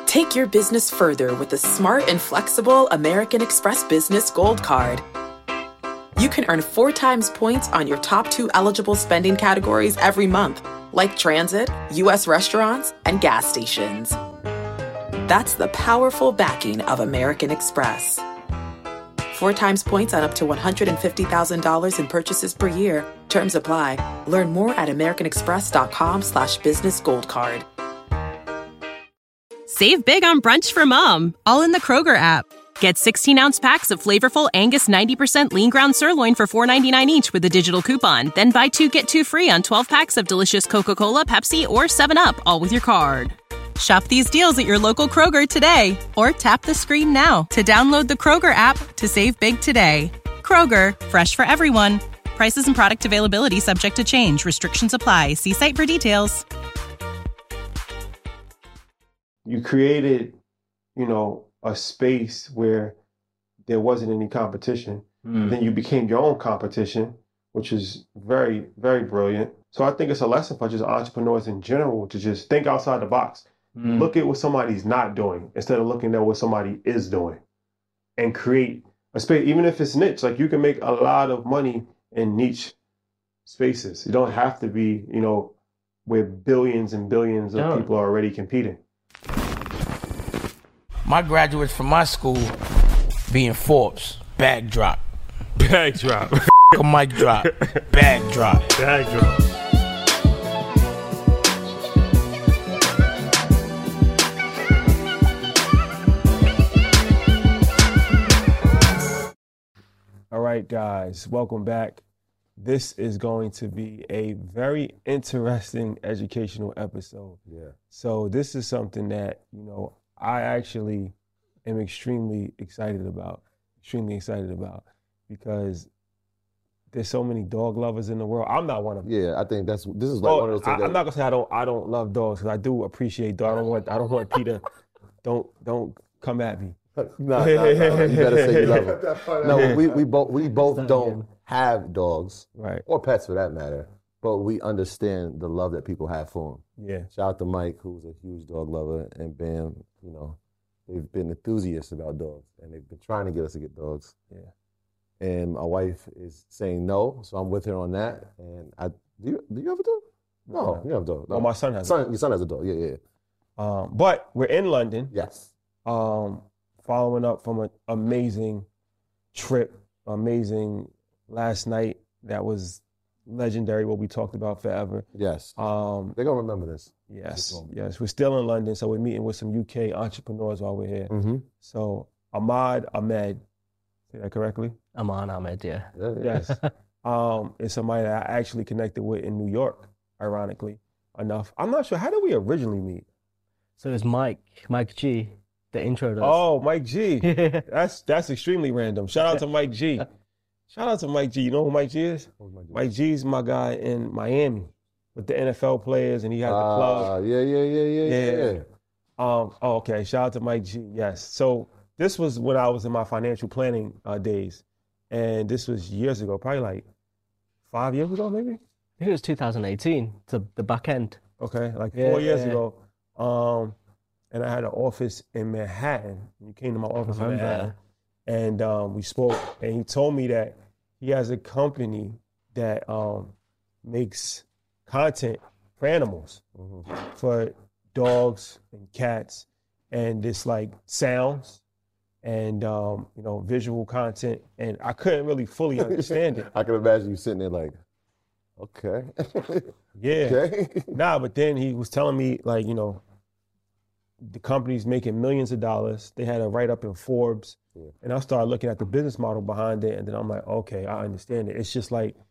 Take your business further with the smart and flexible American Express Business Gold Card. You can earn 4 times points on your top 2 eligible spending categories every month, like transit, U.S. restaurants, and gas stations. That's the powerful backing of American Express. 4 times points on up to $150,000 in purchases per year. Terms apply. Learn more at americanexpress.com/businessgoldcard. Save big on brunch for mom, all in the Kroger app. Get 16-ounce packs of flavorful Angus 90% lean ground sirloin for $4.99 each with a digital coupon. Then buy 2, get 2 free on 12 packs of delicious Coca-Cola, Pepsi, or 7-Up, all with your card. Shop these deals at your local Kroger today, or tap the screen now to download the Kroger app to save big today. Kroger, fresh for everyone. Prices and product availability subject to change. Restrictions apply. See site for details. You created, a space where there wasn't any competition. Then you became your own competition, which is very, very brilliant. So I think it's a lesson for just entrepreneurs in general to just think outside the box. Look at what somebody's not doing instead of looking at what somebody is doing, and create a space. Even if it's niche, like you can make a lot of money in niche spaces. You don't have to be, where billions and billions of people are already competing. My graduates from my school being Forbes, bag drop. Bag drop. A mic drop. Bag drop. Bag drop. All right, guys, welcome back. This is going to be a very interesting educational episode. Yeah. So this is something that, I actually am extremely excited about because there's so many dog lovers in the world. I'm not one of them. Yeah, I think this is like one of those things. I'm not gonna say I don't love dogs, because I do appreciate dogs. I don't want Peter. Don't come at me. No, you better say you love them. No, we both don't have dogs, right, or pets for that matter, but we understand the love that people have for them. Yeah. Shout out to Mike, who's a huge dog lover, and Bam. They've been enthusiasts about dogs, and they've been trying to get us to get dogs. Yeah. And my wife is saying no, so I'm with her on that. And do you have a dog? No, you have a dog. No. Well, my son has. Your son has a dog. Yeah. But we're in London. Yes. Following up from an amazing trip, amazing last night that was legendary, what we talked about forever. Yes. They're going to remember this. Yes. We're still in London, so we're meeting with some UK entrepreneurs while we're here. Mm-hmm. So Ahmad Ahmed, say that correctly? Ahmad Ahmed, yeah. Yes. It's somebody that I actually connected with in New York, ironically enough. I'm not sure, how did we originally meet? So it's Mike G, the intro to us. Oh, Mike G. That's extremely random. Shout out to Mike G. Shout out to Mike G. You know who Mike G is? Mike G's my guy in Miami with the NFL players, and he has the club. Yeah. Okay. Shout out to Mike G. Yes. So this was when I was in my financial planning days, and this was years ago, probably like 5 years ago, maybe. I think it was 2018, the back end. Okay, like 4 years ago. And I had an office in Manhattan. You came to my office in Manhattan. And we spoke, and he told me that he has a company that makes content for animals, for dogs and cats, and it's like sounds and visual content. And I couldn't really fully understand it. I can imagine you sitting there like, okay. Yeah. Okay. Nah, but then he was telling me, like, the company's making millions of dollars. They had a write-up in Forbes. Yeah. And I started looking at the business model behind it, and then I'm like, okay, I understand it. It's just like,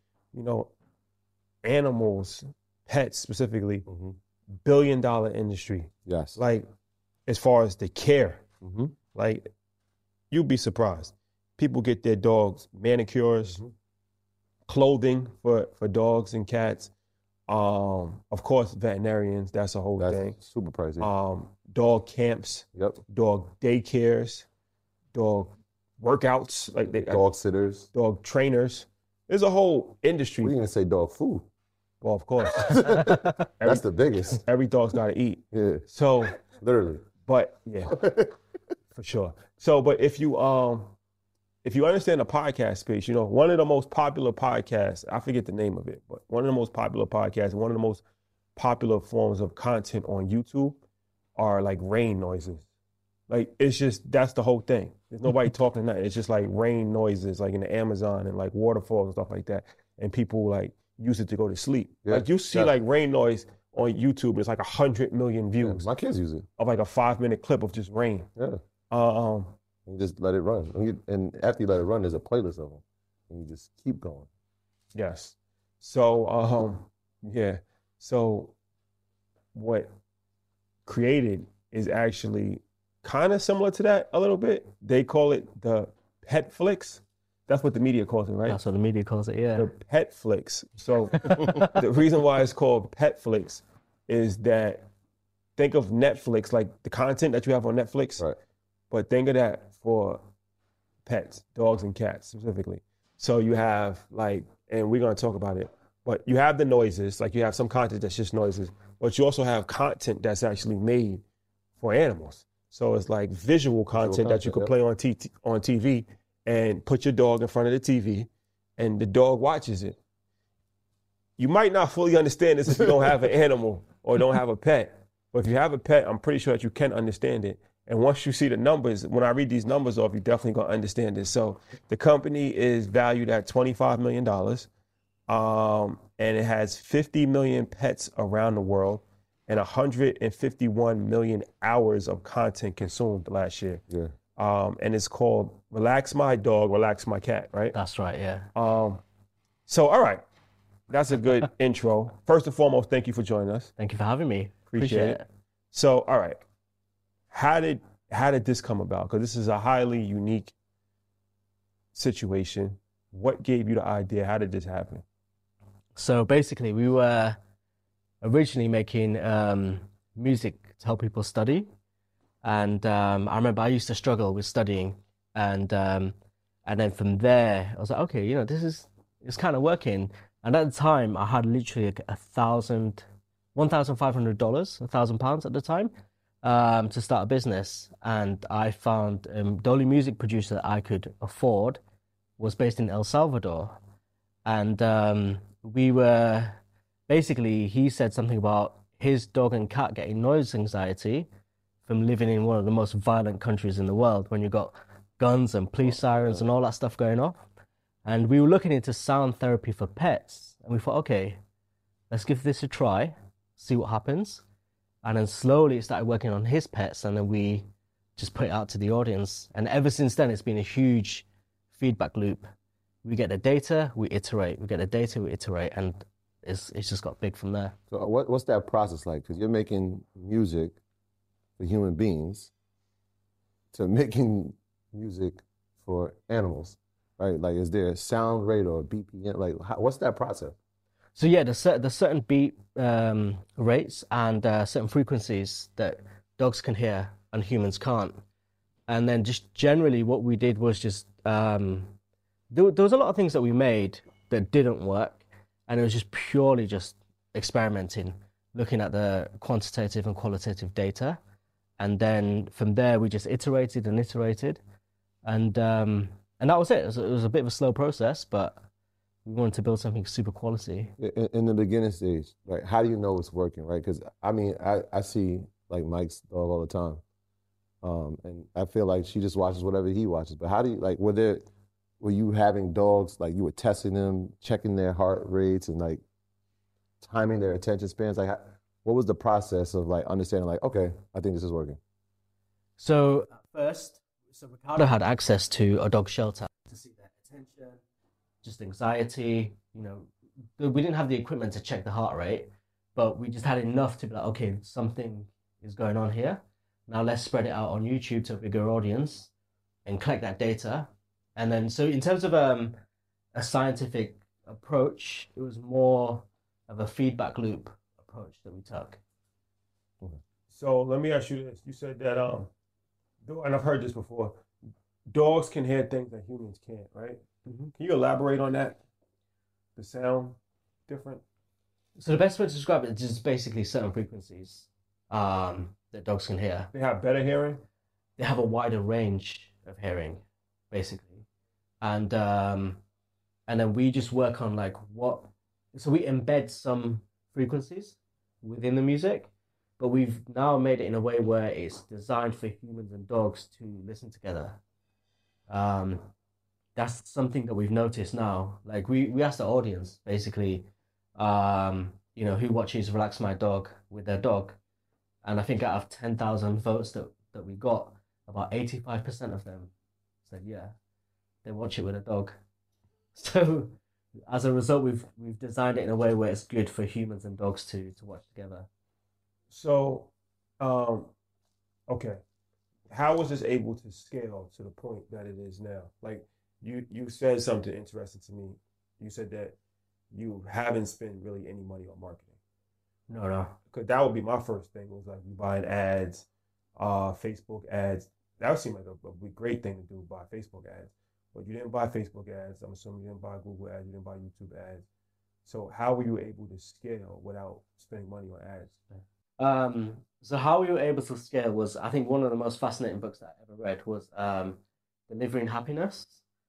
animals, pets specifically, billion-dollar industry. Yes. Like, as far as the care, like, you'd be surprised. People get their dogs manicures, clothing for dogs and cats. Of course, veterinarians, that's a whole thing. Super pricey. Dog camps, dog daycares, dog workouts, dog sitters, dog trainers. There's a whole industry. We didn't even say dog food. Well, of course. That's the biggest. Every dog's got to eat. Yeah. So literally, But yeah, for sure. So, but if you understand the podcast space, you know, one of the most popular podcasts, I forget the name of it, but one of the most popular podcasts, one of the most popular forms of content on YouTube are like rain noises. Like, it's just, that's the whole thing. There's nobody talking nothing. It's just like rain noises, like in the Amazon and like waterfalls and stuff like that. And people like use it to go to sleep. Yeah, like you see like rain noise on YouTube, it's like 100 million views. My kids use it. Of like a 5-minute clip of just rain. Yeah. You just let it run. And after you let it run, there's a playlist of them. And you just keep going. Yes. So, yeah. So what created is actually kind of similar to that a little bit. They call it the Petflix. That's what the media calls it, right? That's what the media calls it, yeah. The Petflix. So the reason why it's called Petflix is that, think of Netflix, like the content that you have on Netflix, right? But think of that for pets, dogs and cats specifically. So you have like, and we're going to talk about it, but you have the noises, like you have some content that's just noises, but you also have content that's actually made for animals. So it's like visual content that you could play on TV and put your dog in front of the TV and the dog watches it. You might not fully understand this if you don't have an animal or don't have a pet, but if you have a pet, I'm pretty sure that you can understand it. And once you see the numbers, when I read these numbers off, you're definitely going to understand this. So the company is valued at $25 million, and it has 50 million pets around the world and 151 million hours of content consumed last year. Yeah. And it's called Relax My Dog, Relax My Cat, right? That's right, yeah. So, all right. That's a good intro. First and foremost, thank you for joining us. Thank you for having me. Appreciate it. So, all right. How did this come about? Because this is a highly unique situation. What gave you the idea? How did this happen? So basically, we were originally making music to help people study. And I remember I used to struggle with studying. And then from there, I was like, okay, you know, it's kind of working. And at the time, I had literally $1,500, £1,000 at the time. To start a business, and I found the only music producer that I could afford was based in El Salvador, and we were basically, he said something about his dog and cat getting noise anxiety from living in one of the most violent countries in the world, when you've got guns and police sirens and all that stuff going off. And we were looking into sound therapy for pets, and we thought, okay, let's give this a try, see what happens. And then slowly it started working on his pets, and then we just put it out to the audience. And ever since then, it's been a huge feedback loop. We get the data, we iterate. We get the data, we iterate, and it's just got big from there. So what's that process like? Because you're making music for human beings to making music for animals, right? Like, is there a sound rate or a BPM? Like, what's that process? So yeah, there's certain beat rates and certain frequencies that dogs can hear and humans can't. And then just generally what we did was just, there was a lot of things that we made that didn't work. And it was just purely just experimenting, looking at the quantitative and qualitative data. And then from there, we just iterated and iterated. And that was it. It was a bit of a slow process, but we wanted to build something super quality. In the beginning stage, like, how do you know it's working, right? Because, I mean, I see, like, Mike's dog all the time. And I feel like she just watches whatever he watches. But how do you, like, were you having dogs, like, you were testing them, checking their heart rates and, like, timing their attention spans? Like, what was the process of, like, understanding, like, okay, I think this is working? So, first, Ricardo had access to a dog shelter to see their attention, just anxiety, you know. We didn't have the equipment to check the heart rate, but we just had enough to be like, okay, something is going on here. Now let's spread it out on YouTube to a bigger audience and collect that data. And then, so in terms of a scientific approach, it was more of a feedback loop approach that we took. So let me ask you this. You said that, and I've heard this before, dogs can hear things that humans can't, right? Mm-hmm. Can you elaborate on that? The sound different? So the best way to describe it is just basically certain frequencies. that dogs can hear. They have better hearing. They have a wider range of hearing, basically, and then we just work on like what. So we embed some frequencies within the music, but we've now made it in a way where it's designed for humans and dogs to listen together. That's something that we've noticed now. Like we asked the audience basically, who watches Relax My Dog with their dog, and I think out of 10,000 votes that we got, about 85% of them said yeah, they watch it with a dog. So as a result, we've designed it in a way where it's good for humans and dogs to watch together. So, okay, how was this able to scale to the point that it is now? Like you said something interesting to me. You said that you haven't spent really any money on marketing. No. Because that would be my first thing. Was like you buying ads, Facebook ads. That would seem like a great thing to do, buy Facebook ads. But you didn't buy Facebook ads. I'm assuming you didn't buy Google ads. You didn't buy YouTube ads. So how were you able to scale without spending money on ads? So how we were able to scale was, I think, one of the most fascinating books that I ever read was Delivering Happiness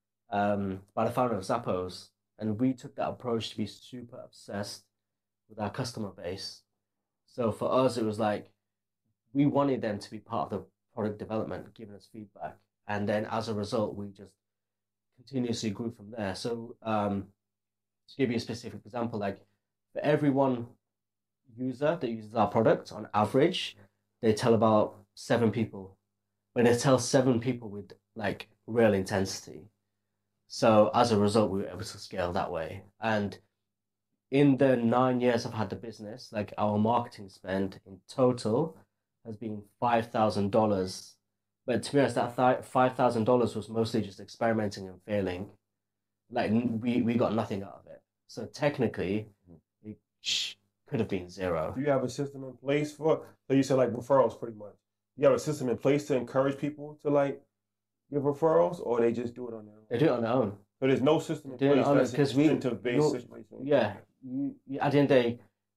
by the founder of Zappos. And we took that approach to be super obsessed with our customer base. So for us, it was like we wanted them to be part of the product development, giving us feedback. And then as a result, we just continuously grew from there. So to give you a specific example, like for every one user that uses our product, on average, they tell about 7 people. But they tell 7 people with like real intensity. So as a result, we were able to scale that way. And in the 9 years I've had the business, like our marketing spend in total has been $5,000. But to be honest, that $5,000 was mostly just experimenting and failing. Like we got nothing out of it. So technically, it could have been zero. Do you have a system in place for? So you said like referrals, pretty much. You have a system in place to encourage people to like give referrals, or they just do it on their own? They do it on their own. So there's no system in place that's because incentive-based situation. Yeah, at the end of the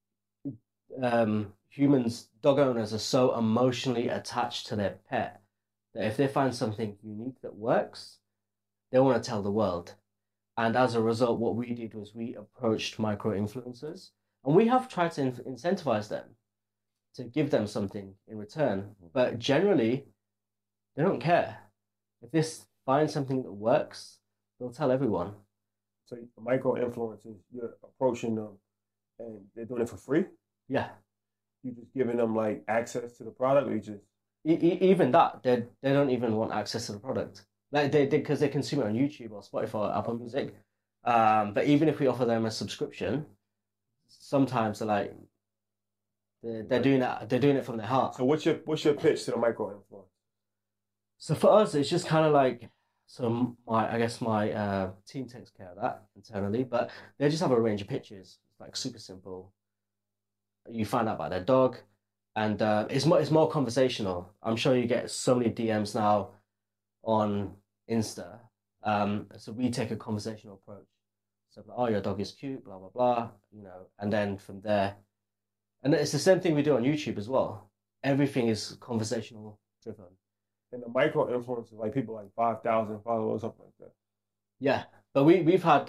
day, humans, dog owners, are so emotionally attached to their pet that if they find something unique that works, they want to tell the world. And as a result, what we did was we approached micro-influencers, and we have tried to incentivize them to give them something in return. But generally, they don't care. If they find something that works, they'll tell everyone. So micro-influencers, you're approaching them, and they're doing it for free? Yeah. You just giving them like access to the product, or you just... Even that, they don't even want access to the product. Like because they consume it on YouTube or Spotify or Apple Music. But even if we offer them a subscription, sometimes they're like they're doing it from their heart. So what's your pitch to the micro influence? So for us, it's just kind of like, so my team takes care of that internally, but they just have a range of pitches. It's like super simple. You find out about their dog. And it's more conversational. I'm sure you get so many DMs now on Insta. So we take a conversational approach. So, oh, your dog is cute, blah, blah, blah, and then from there. And it's the same thing we do on YouTube as well. Everything is conversational driven. And the micro influencers, like people like 5,000 followers, something like that. Yeah, but we've had,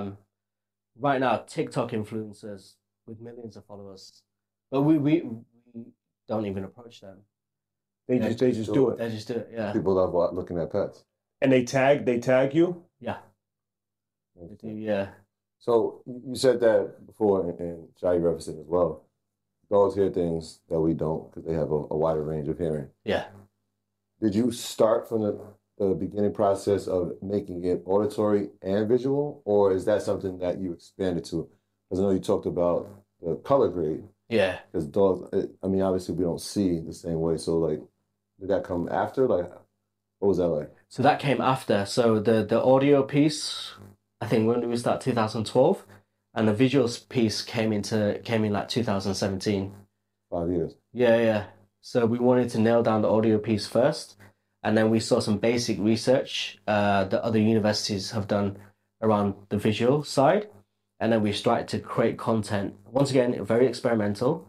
right now, TikTok influencers with millions of followers. But we don't even approach them. They just do it. They just do it. Yeah. People love looking at pets. And they tag you? Yeah. They do, yeah. So you said that before, and Shai referenced it as well. Dogs hear things that we don't because they have a wider range of hearing. Yeah. Did you start from the beginning process of making it auditory and visual, or is that something that you expanded to? Because I know you talked about the color grade. Yeah. Because dogs, I mean, obviously we don't see the same way. So, like, did that come after? Like, what was that like? So that came after. So the audio piece, I think when did we start? 2012, and the visuals piece came in like 2017. 5 years. Yeah. So we wanted to nail down the audio piece first, and then we saw some basic research that other universities have done around the visual side. And then we started to create content. Once again, very experimental,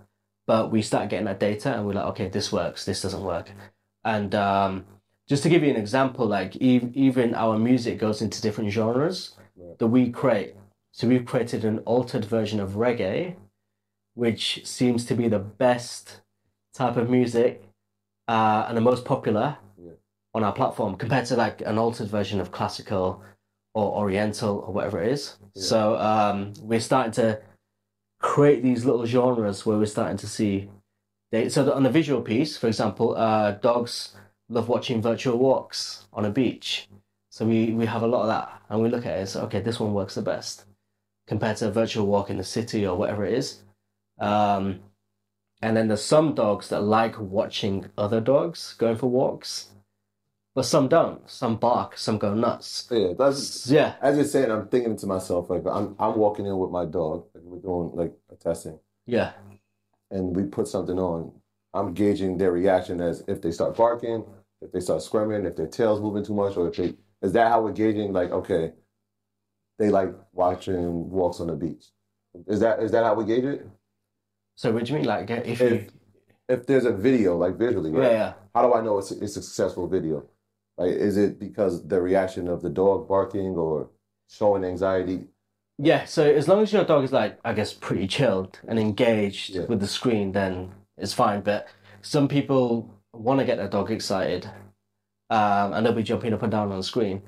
but we start getting that data and we're like, okay, this works, this doesn't work. And just to give you an example, like even our music goes into different genres that we create. So we've created an altered version of reggae, which seems to be the best type of music and the most popular on our platform compared to like an altered version of classical or oriental or whatever it is. So we're starting to create these little genres where we're starting to see so on the visual piece, for example, dogs love watching virtual walks on a beach. So we have a lot of that, and we look at it and say, okay, this one works the best compared to a virtual walk in the city or whatever it is. And then there's some dogs that like watching other dogs going for walks, but some don't. Some bark, some go nuts. Yeah, Yeah. As you're saying, I'm thinking to myself, like I'm walking in with my dog, like we're doing like a testing, Yeah. and we put something on. I'm gauging their reaction as if they start barking, if they start squirming, if their tail's moving too much, or if they is that how we're gauging? Like, okay, they like watching walks on the beach. Is that how we gauge it? So what do you mean? Like If there's a video, like visually, right? Yeah. How do I know it's a successful video? Like, is it because the reaction of the dog barking or showing anxiety? Yeah, so as long as your dog is like, I guess, pretty chilled and engaged Yeah. with the screen, then it's fine. But some people want to get their dog excited, and they'll be jumping up and down on the screen.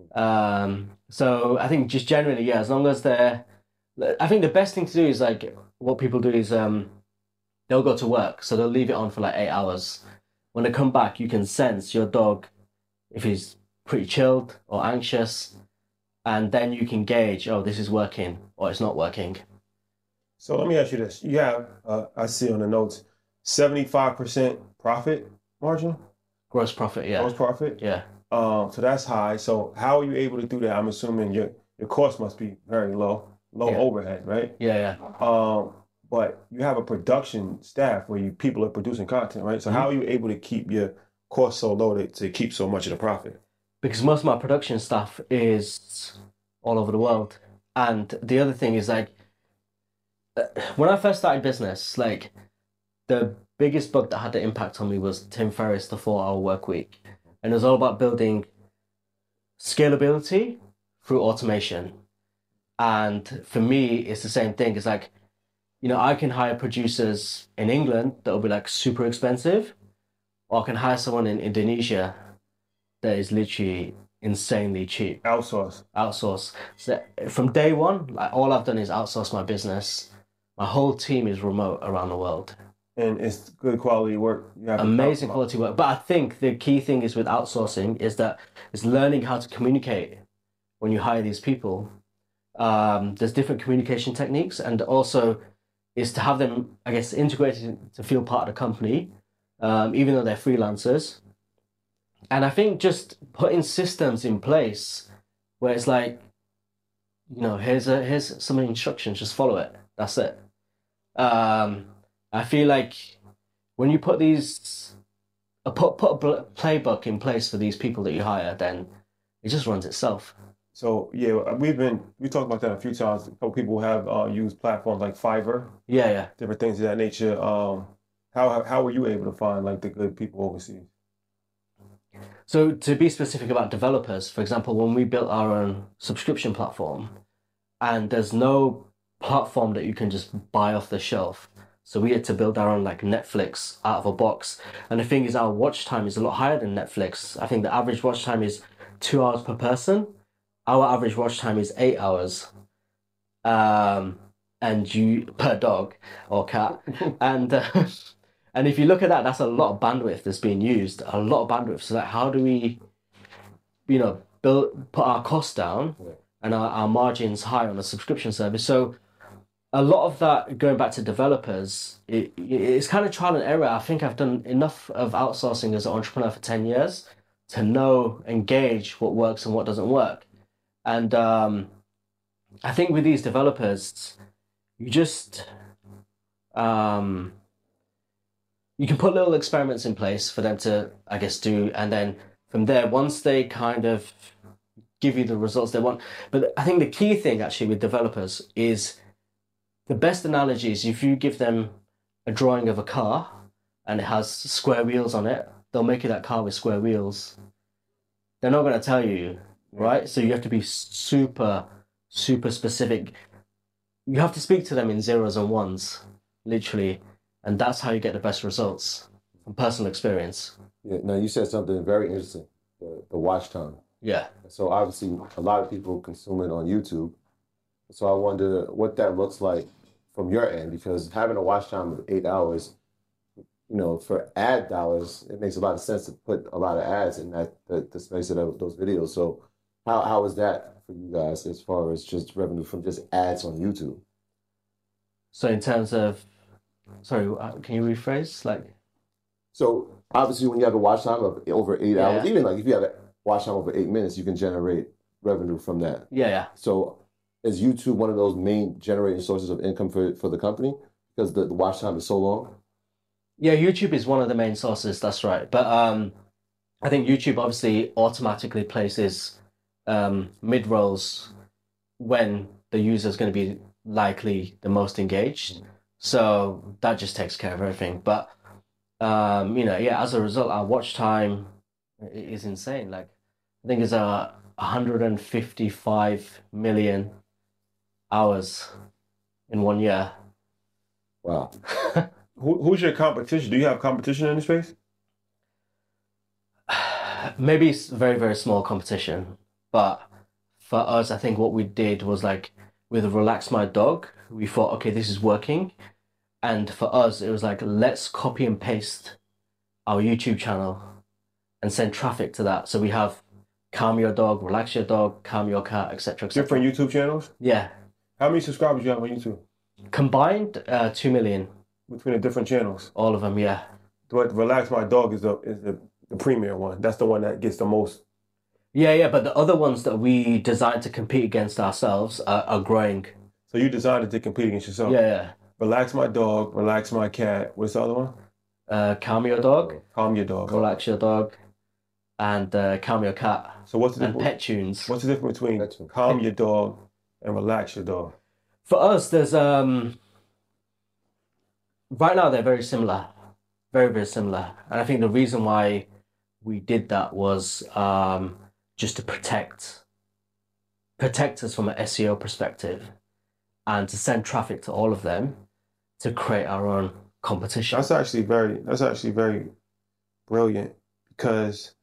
So I think just generally, yeah, as long as I think the best thing to do is like what people do is they'll go to work, so they'll leave it on for like 8 hours. When they come back, you can sense your dog if he's pretty chilled or anxious, and then you can gauge, oh, this is working or it's not working. So let me ask you this. You have, I see on the notes, 75% profit margin? Gross profit, yeah. Gross profit? Yeah. So that's high. So how are you able to do that? I'm assuming your cost must be very low Yeah. overhead, right? Yeah. But you have a production staff where people are producing content, right? So how are you able to keep your costs so low to keep so much of the profit? Because most of my production stuff is all over the world. And the other thing is like, when I first started business, like the biggest book that had the impact on me was Tim Ferriss, The 4-Hour Work Week. And it was all about building scalability through automation. And for me, it's the same thing. It's like, I can hire producers in England that will be like super expensive, or I can hire someone in Indonesia that is literally insanely cheap. Outsource. So from day one, like all I've done is outsource my business. My whole team is remote around the world. And it's good quality work. You have Amazing quality work. But I think the key thing is with outsourcing is learning how to communicate when you hire these people. There's different communication techniques, and also is to have them, I guess, integrated to feel part of the company, even though they're freelancers. And I think just putting systems in place where it's like, here's some instructions, just follow it. That's it. I feel like when you put a playbook in place for these people that you hire, then it just runs itself. So yeah, we talked about that a few times. A couple people have used platforms like Fiverr, Yeah. different things of that nature. How were you able to find like the good people overseas? So to be specific about developers, for example, when we built our own subscription platform, and there's no platform that you can just buy off the shelf. So we had to build our own like Netflix out of a box. And the thing is, our watch time is a lot higher than Netflix. I think the average watch time is 2 hours per person. Our average watch time is 8 hours. And per dog or cat. And if you look at that, that's a lot of bandwidth that's being used. A lot of bandwidth. So like, how do we, put our costs down and our margins high on a subscription service? So a lot of that, going back to developers, it's kind of trial and error. I think I've done enough of outsourcing as an entrepreneur for 10 years to know and gauge what works and what doesn't work. And I think with these developers, you just you can put little experiments in place for them to, I guess, do, and then from there, once they kind of give you the results they want. But I think the key thing actually with developers is the best analogy is if you give them a drawing of a car and it has square wheels on it, they'll make you that car with square wheels. They're not going to tell you, right? So you have to be super, super specific. You have to speak to them in zeros and ones, literally, and that's how you get the best results from personal experience. Yeah. Now you said something very interesting. The watch time. Yeah. So obviously, a lot of people consume it on YouTube. So I wonder what that looks like from your end, because having a watch time of 8 hours, for ad dollars, it makes a lot of sense to put a lot of ads in the space of those videos. So how is that for you guys as far as just revenue from just ads on YouTube? So in terms of, sorry, can you rephrase? So obviously, when you have a watch time of over 8 hours, Yeah. even like if you have a watch time over 8 minutes, you can generate revenue from that. Yeah. So is YouTube one of those main generating sources of income for the company because the watch time is so long? Yeah, YouTube is one of the main sources, that's right. But I think YouTube obviously automatically places mid-rolls when the user is going to be likely the most engaged. So that just takes care of everything. But as a result, our watch time is insane. Like, I think it's 155 million hours in 1 year. Wow. Who's your competition? Do you have competition in the space? Maybe it's very, very small competition. But for us, I think what we did was like with Relax My Dog, we thought, okay, this is working. And for us, it was like, let's copy and paste our YouTube channel and send traffic to that. So we have Calm Your Dog, Relax Your Dog, Calm Your Cat, etc., etc. Different YouTube channels? Yeah. How many subscribers do you have on YouTube? Combined, 2 million. Between the different channels? All of them, yeah. But Relax My Dog is the premier one. That's the one that gets the most. Yeah, but the other ones that we designed to compete against ourselves are growing. So you designed it to compete against yourself? Yeah. Relax My Dog, Relax My Cat. What's the other one? Calm Your Dog. Calm Your Dog. Relax Your Dog. And Calm Your Cat. So what's the and Pet Tunes. What's the difference between Calm Your Dog and Relax Your Dog? For us, there's right now they're very similar, very, very similar. And I think the reason why we did that was just to protect us from an SEO perspective and to send traffic to all of them to create our own competition. That's actually very brilliant, because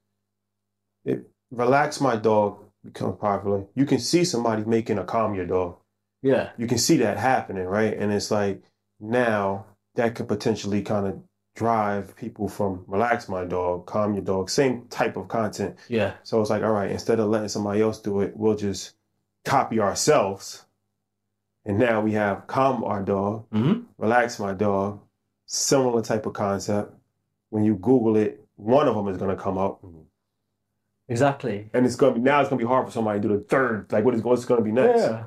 Relax My Dog becomes popular. You can see somebody making a Calm Your Dog. Yeah. You can see that happening, right? And it's like, now that could potentially kind of drive people from Relax My Dog, Calm Your Dog, same type of content. Yeah. So it's like, all right, instead of letting somebody else do it, we'll just copy ourselves. And now we have Calm Our Dog, Relax My Dog, similar type of concept. When you Google it, one of them is going to come up. Exactly. And it's going to be hard for somebody to do the third. Like, what's going to be next? Yeah.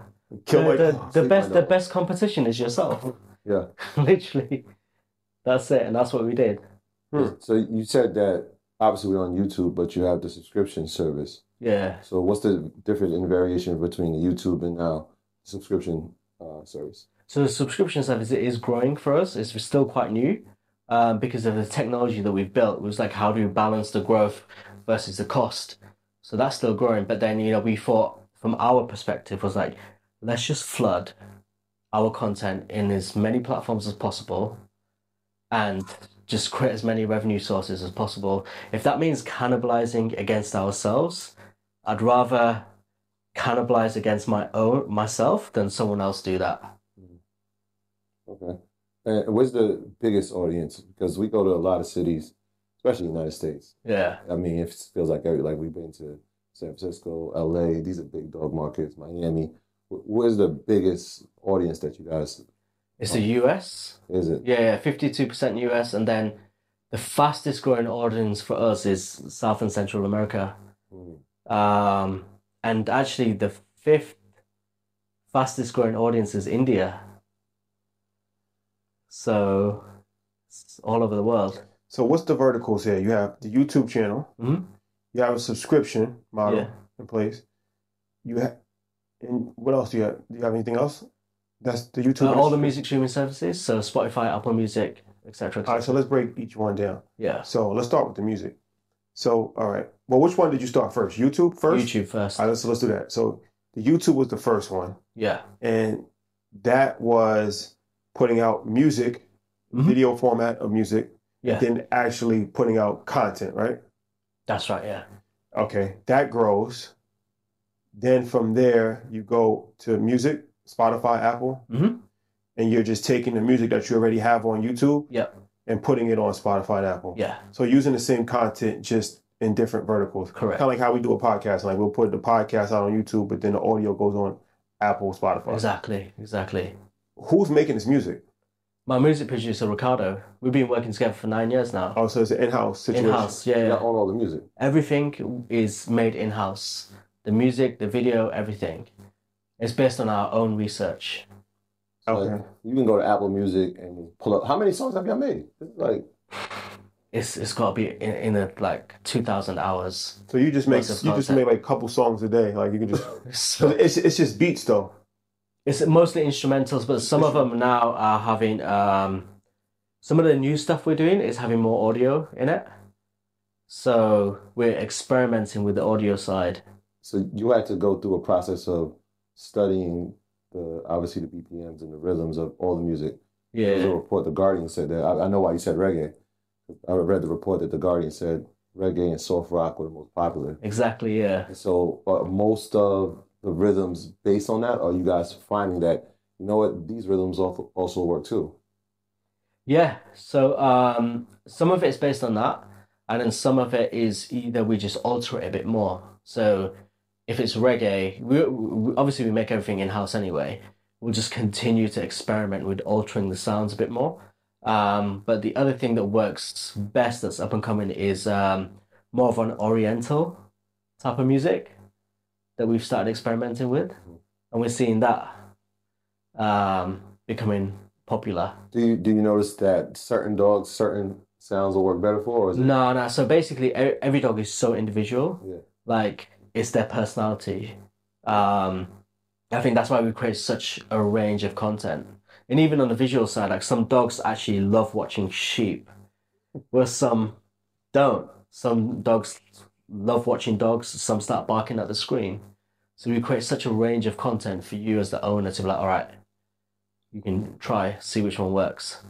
The best competition is yourself. Yeah. Literally. That's it. And that's what we did. So you said that obviously we're on YouTube, but you have the subscription service. Yeah. So what's the difference in variation between the YouTube and now subscription service? So the subscription service is growing for us. It's still quite new because of the technology that we've built. It was like, how do you balance the growth versus the cost? So that's still growing. But then, we thought from our perspective was like, let's just flood our content in as many platforms as possible and just create as many revenue sources as possible. If that means cannibalizing against ourselves, I'd rather cannibalize against myself than someone else do that. Okay. And what's the biggest audience? Because we go to a lot of cities, especially the United States. Yeah. I mean, it feels like we've been to San Francisco, LA, these are big dog markets, Miami. Where's the biggest audience that you guys? It's the US. Is it? Yeah, 52% US. And then the fastest growing audience for us is South and Central America. And actually the fifth fastest growing audience is India. So it's all over the world. So what's the verticals here? You have the YouTube channel. You have a subscription model in place. And what else do you have? Do you have anything else? That's the YouTube. All the music streaming services, so Spotify, Apple Music, etc. All right, so let's break each one down. Yeah. So let's start with the music. So, all right. Well, which one did you start first? YouTube first? YouTube first. All right, let's do that. So the YouTube was the first one. Yeah. And that was putting out music, video format of music, Yeah. then actually putting out content, right? That's right, yeah. Okay, that grows. Then from there, you go to music, Spotify, Apple, and you're just taking the music that you already have on YouTube Yep. and putting it on Spotify and Apple. Yeah. So using the same content, just in different verticals. Correct. Kind of like how we do a podcast. Like we'll put the podcast out on YouTube, but then the audio goes on Apple, Spotify. Exactly. Who's making this music? My music producer, Ricardo. We've been working together for 9 years now. Oh, so it's an in-house situation. In-house, yeah. You got all the music. Everything is made in-house. The music, the video, everything. It's based on our own research. Okay. Like, you can go to Apple Music and pull up. How many songs have y'all made? It's like, It's got to be in a, like 2,000 hours. So you just make like a couple songs a day. Like you can just so it's just beats though. It's mostly instrumentals, but some of them now are having some of the new stuff we're doing is having more audio in it. So we're experimenting with the audio side. so you had to go through a process of studying obviously the BPMs and the rhythms of all the music. There was a Yeah. report, The Guardian said that. I know why you said reggae. I read the report that The Guardian said reggae and soft rock were the most popular. Exactly, yeah. And so most of the rhythms based on that, are you guys finding that, you know what, these rhythms also work too? Yeah. So some of it's based on that, and then some of it is either we just alter it a bit more. So if it's reggae, we obviously we make everything in-house anyway. We'll just continue to experiment with altering the sounds a bit more. But the other thing that works best that's up and coming is more of an oriental type of music that we've started experimenting with, and we're seeing that becoming popular. Do you notice that certain dogs, certain sounds will work better for, or is it? No. So basically, every dog is so individual. Yeah. Like it's their personality. I think that's why we create such a range of content. And even on the visual side, like some dogs actually love watching sheep, where some don't. Some dogs love watching dogs. Some start barking at the screen. So we create such a range of content for you as the owner to be like, all right, you can try, see which one works.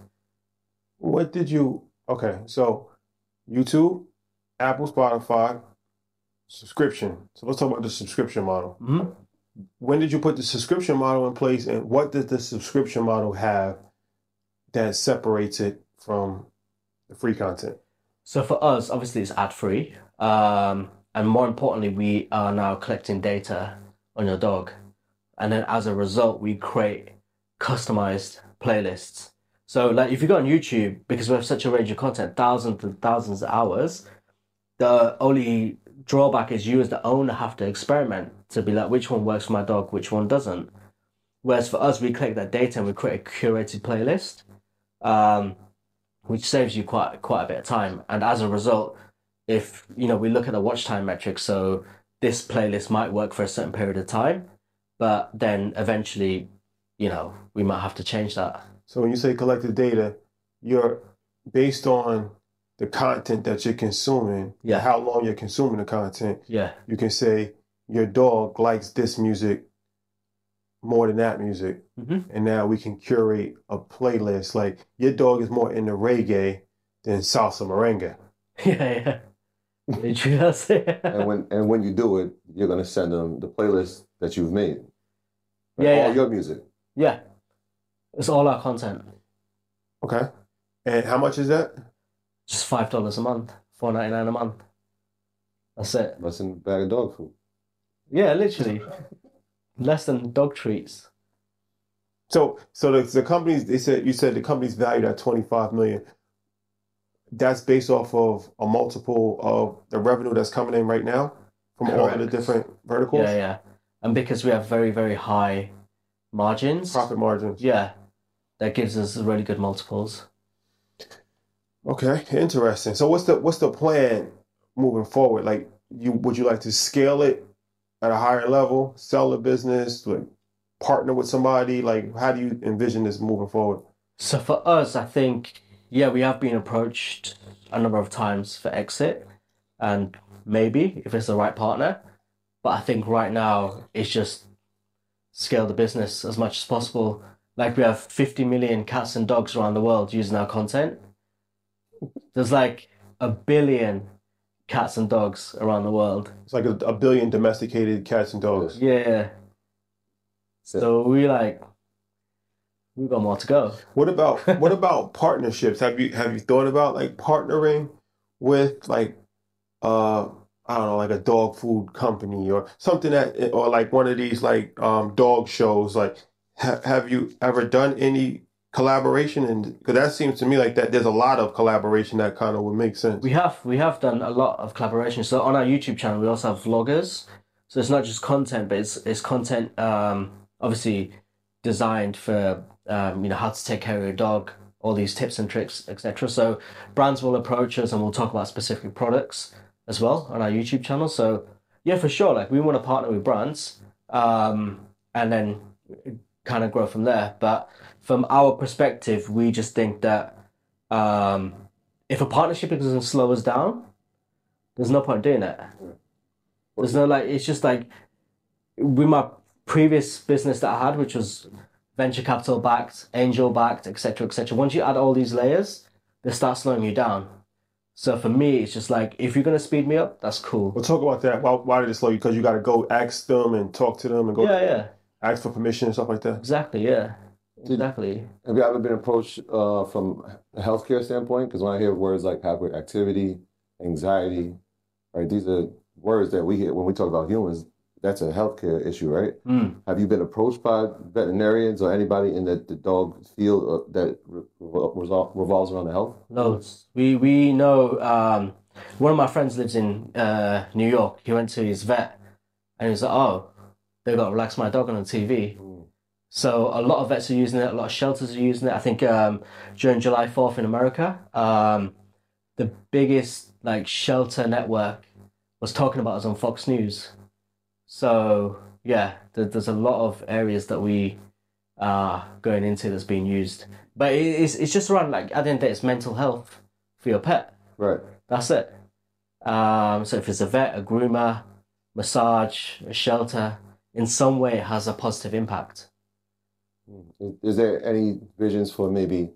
Okay, so YouTube, Apple, Spotify, subscription. So let's talk about the subscription model. When did you put the subscription model in place, and what does the subscription model have that separates it from the free content? So for us, obviously it's ad-free. And more importantly, we are now collecting data on your dog. And then as a result, we create customized playlists. So like if you go on YouTube, because we have such a range of content, thousands and thousands of hours, the only drawback is you as the owner have to experiment to be like, which one works for my dog, which one doesn't. Whereas for us, we collect that data and we create a curated playlist, which saves you quite a bit of time. And as a result, if we look at the watch time metrics, so this playlist might work for a certain period of time, but then eventually, we might have to change that. So when you say collected data, you're based on the content that you're consuming, how long you're consuming the content. Yeah. You can say your dog likes this music more than that music. And now we can curate a playlist. Like your dog is more into reggae than salsa merengue. Yeah. Literally, that's it. And when you do it, you're gonna send them the playlist that you've made. Like all your music. Yeah. It's all our content. Okay. And how much is that? Just $5 a month, $4.99 a month. That's it. Less than a bag of dog food. Yeah, literally. Less than dog treats. So the companies, you said the company's valued at $25 million. That's based off of a multiple of the revenue that's coming in right now from all of the different verticals? Yeah. And because we have very, very high margins. Profit margins. Yeah. That gives us really good multiples. Okay, interesting. So what's the plan moving forward? Like would you like to scale it at a higher level, sell the business, like partner with somebody? Like, how do you envision this moving forward? So for us, I think, yeah, we have been approached a number of times for exit, and maybe if it's the right partner. But I think right now it's just scale the business as much as possible. Like we have 50 million cats and dogs around the world using our content. There's like 1 billion cats and dogs around the world. It's like a billion domesticated cats and dogs. Yeah. So we got more to go. What about partnerships? Have you thought about like partnering with like I don't know, like a dog food company or something or like one of these like dog shows? Like, have you ever done any collaboration? And because that seems to me like that there's a lot of collaboration that kind of would make sense. We have done a lot of collaboration. So on our YouTube channel, we also have vloggers. So it's not just content, but it's content obviously designed for how to take care of your dog, all these tips and tricks, etc. So brands will approach us and we'll talk about specific products as well on our YouTube channel. So yeah, for sure, like we want to partner with brands and then kind of grow from there. But from our perspective, we just think that if a partnership doesn't slow us down, there's no point doing it. There's no it's just like with my previous business that I had, which was venture capital backed, angel backed, etc., etc. Once you add all these layers, they start slowing you down. So for me, it's just like, if you're going to speed me up, that's cool. We'll talk about that. Why did it slow you? Because you got to go ask them and talk to them and go ask for permission and stuff like that? Exactly, yeah. Exactly. Have you ever been approached from a healthcare standpoint? Because when I hear words like hyperactivity, anxiety, right, these are words that we hear when we talk about humans. That's a healthcare issue, right? Have you been approached by veterinarians or anybody in the dog field that revolves around the health? Loads. We know one of my friends lives in New York. He went to his vet and he was like, oh, they've got Relax My Dog on the TV. So a lot of vets are using it, a lot of shelters are using it. I think during July 4th in America, the biggest shelter network was talking about us on Fox News. So yeah, there's a lot of areas that we are going into that's being used, but it's just around at the end of the day, it's mental health for your pet. Right. That's it. So if it's a vet, a groomer, massage, a shelter, in some way it has a positive impact. Is there any visions for maybe?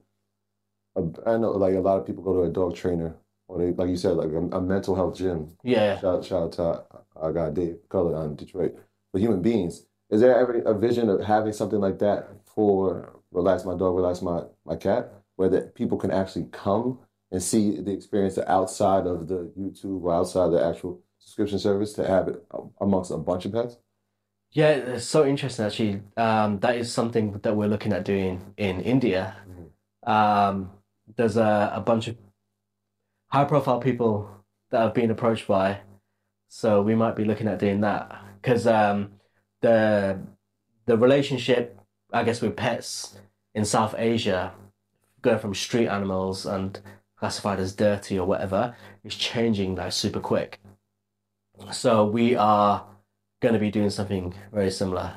I know a lot of people go to a dog trainer, or they, like you said, a mental health gym. Yeah. Shout out to our guy Dave Cullen on Detroit. For human beings, is there ever a vision of having something like that for Relax My Dog, Relax My Cat, where that people can actually come and see the experience outside of the YouTube or outside the actual subscription service to have it amongst a bunch of pets? Yeah, it's so interesting actually. That is something that we're looking at doing in India. There's a bunch of high-profile people that have been approached by, so we might be looking at doing that because the relationship, I guess, with pets in South Asia, going from street animals and classified as dirty or whatever, is changing super quick. So we are going to be doing something very similar.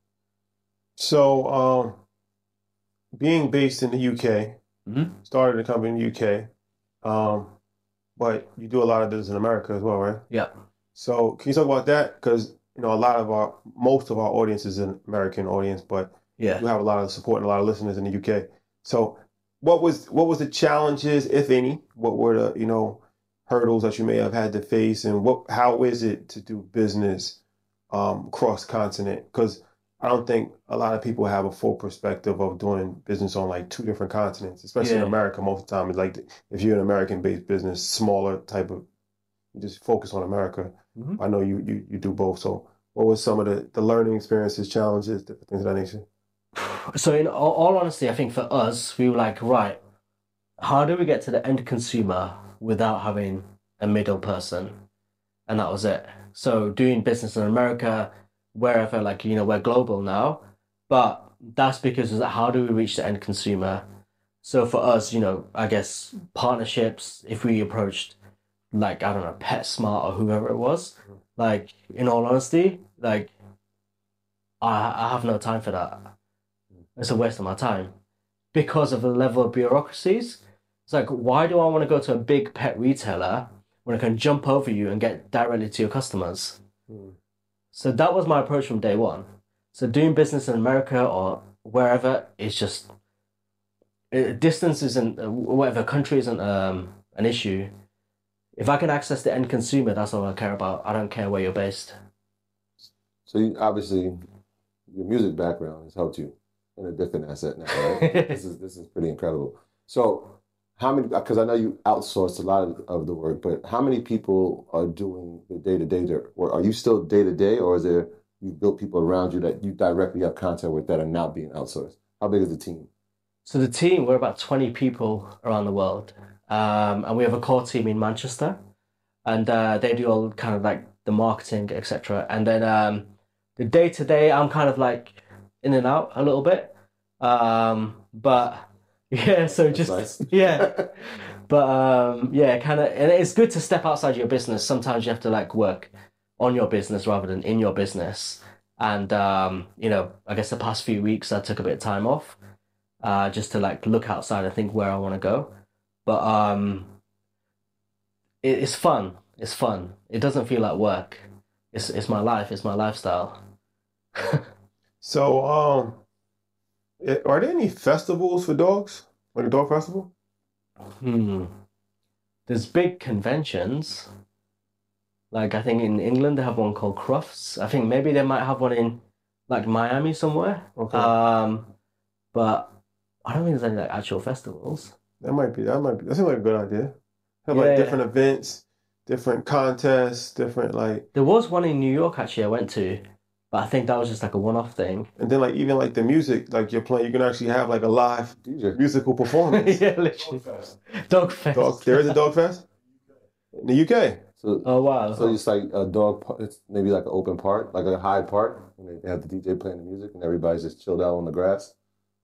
So, being based in the UK, started a company in the UK, but you do a lot of business in America as well, right? Yeah. So can you talk about that? Because most of our audience is an American audience, but yeah, we have a lot of support and a lot of listeners in the UK. So what was the challenges, if any? What were the hurdles that you may have had to face, and how is it to do business cross continent? Because I don't think a lot of people have a full perspective of doing business on two different continents, especially in America. Most of the time, it's if you're an American-based business, smaller type of, you just focus on America. I know you do both. So what was some of the learning experiences, challenges, things of that nature? So in all honesty, I think for us, we were right, how do we get to the end consumer without having a middle person? And that was it. So doing business in America, wherever, we're global now, but that's because how do we reach the end consumer? So for us, I guess partnerships, if we approached I don't know, PetSmart or whoever it was, in all honesty, I have no time for that. It's a waste of my time because of the level of bureaucracies. It's like, why do I want to go to a big pet retailer when I can jump over you and get directly to your customers? So that was my approach from day one. So doing business in America or wherever is just distance isn't whatever country isn't an issue. If I can access the end consumer, that's all I care about. I don't care where you're based. So obviously, your music background has helped you in a different asset now, right? This is pretty incredible. So how many? Because I know you outsourced a lot of the work, but how many people are doing the day-to-day work? Are you still day-to-day, or is there you built people around you that you directly have contact with that are not being outsourced? How big is the team? So the team, we're about 20 people around the world. And we have a core team in Manchester. And they do all kind of like the marketing, etc. And then the day-to-day, I'm kind of like in and out a little bit. But yeah, so just, nice. yeah. But yeah, kind of, and it's good to step outside your business. Sometimes you have to like work on your business rather than in your business. And, you know, I guess the past few weeks I took a bit of time off. Just to like look outside and think where I want to go. But it's fun. It's fun. It doesn't feel like work. It's my life. It's my lifestyle. So, are there any festivals for dogs? Like a dog festival? There's big conventions. Like I think in England they have one called Crufts. I think maybe they might have one in like Miami somewhere. Okay. But I don't think there's any like actual festivals. That seems like a good idea. Have Yeah, like yeah. different events, different contests, different like, There was one in New York actually I went to, but I think that was just like a one-off thing. and then like even like the music, like you're playing, you can actually have like a live DJ. musical performance. Yeah, literally. Dogfest. There is a dog fest in the UK. So, Oh wow. so it's like a dog. It's maybe like an open park, like a Hyde Park, and they have the DJ playing the music, and everybody's just chilled out on the grass.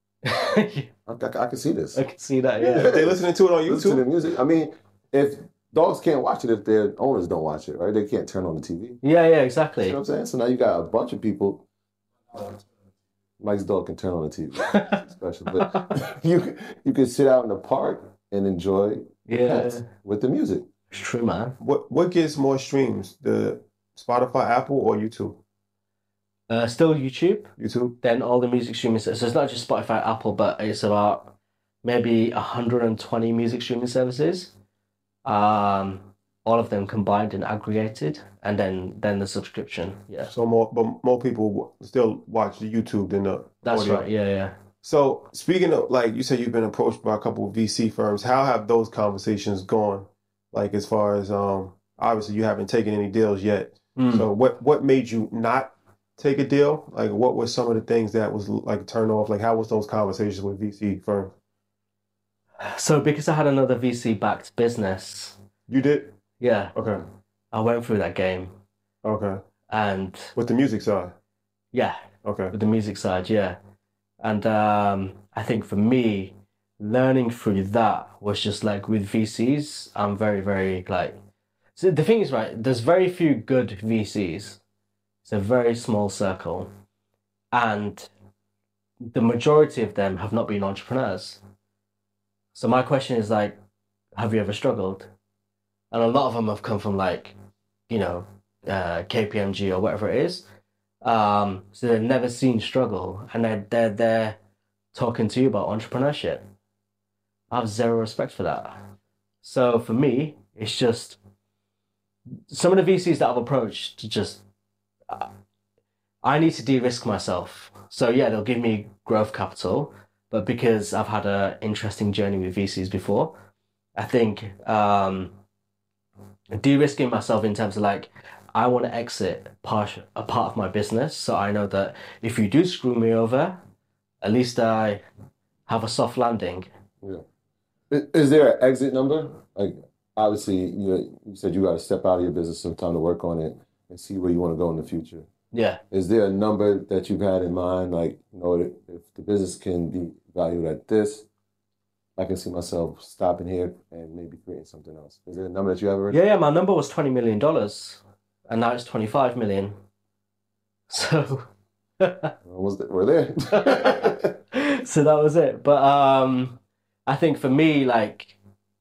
I can see this. I can see that, If yeah. they listening to it on Listen to the YouTube, music. I mean, if dogs can't watch it, if their owners don't watch it, right? They can't turn on the TV. Yeah, You exactly. know what I'm saying? So now you got a bunch of people. Mike's dog can turn on the TV. It's special, but you can sit out in the park and enjoy Yeah. pets with the music. It's true, man. what gets more streams, the Spotify, Apple, or YouTube? Still YouTube, YouTube. then all the music streaming. So it's not just Spotify, Apple, but it's about maybe 120 music streaming services. All of them combined and aggregated, and then the subscription. Yeah, So more people still watch the YouTube than the that's audio. right. Yeah. So speaking of, like you said, you've been approached by a couple of VC firms. How have those conversations gone? Like as far as obviously you haven't taken any deals yet. So what made you not take a deal? Like what were some of the things that was like turn off? Like how was those conversations with VC firms? So because I had another VC-backed business, You did? yeah, Okay. I went through that game, Okay. and With the music side. yeah, Okay. with the music side, yeah. And I think for me, learning through that was just like with VCs, I'm very, very like. So the thing is, right, there's very few good VCs. It's a very small circle. And the majority of them have not been entrepreneurs. So my question is like, have you ever struggled? And a lot of them have come from like, you know, KPMG or whatever it is. So they've never seen struggle, and they're there talking to you about entrepreneurship. I have zero respect for that. So for me, it's just some of the VCs that I've approached. Just I need to de-risk myself. So yeah, they'll give me growth capital, but because I've had an interesting journey with VCs before, I think de-risking myself in terms of like, I want to exit a part of my business, so I know that if you do screw me over, at least I have a soft landing. Yeah. Is there an exit number? Like, obviously, you said you got to step out of your business sometime to work on it and see where you want to go in the future. Yeah. Is there a number that you've had in mind? Like, you know, if the business can be valued at this, I can see myself stopping here and maybe creating something else. Is there a number that you ever? Yeah, my number was $20 million, and now it's 25 million. So We're there. So that was it. But I think for me, like,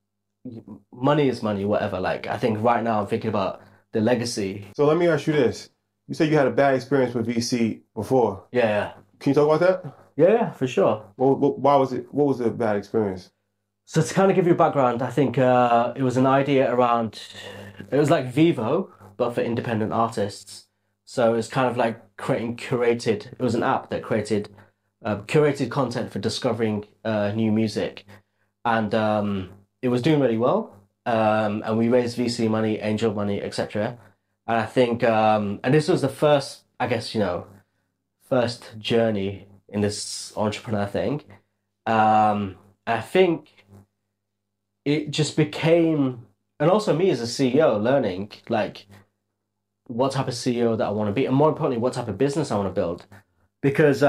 money is money, whatever. Like, I think right now I'm thinking about the legacy. So let me ask you this. You said you had a bad experience with VC before. Yeah, Can you talk about that? yeah, for sure. Why was it? What was the bad experience? So to kind of give you a background, I think it was an idea around, it was like Vivo, but for independent artists. So it's kind of like it was an app that created curated content for discovering new music. And it was doing really well. And we raised VC money, angel money, etc. And I think, and this was the first, I guess, first journey in this entrepreneur thing. I think it just became, and also me as a CEO learning like what type of CEO that I want to be, and more importantly, what type of business I want to build. Because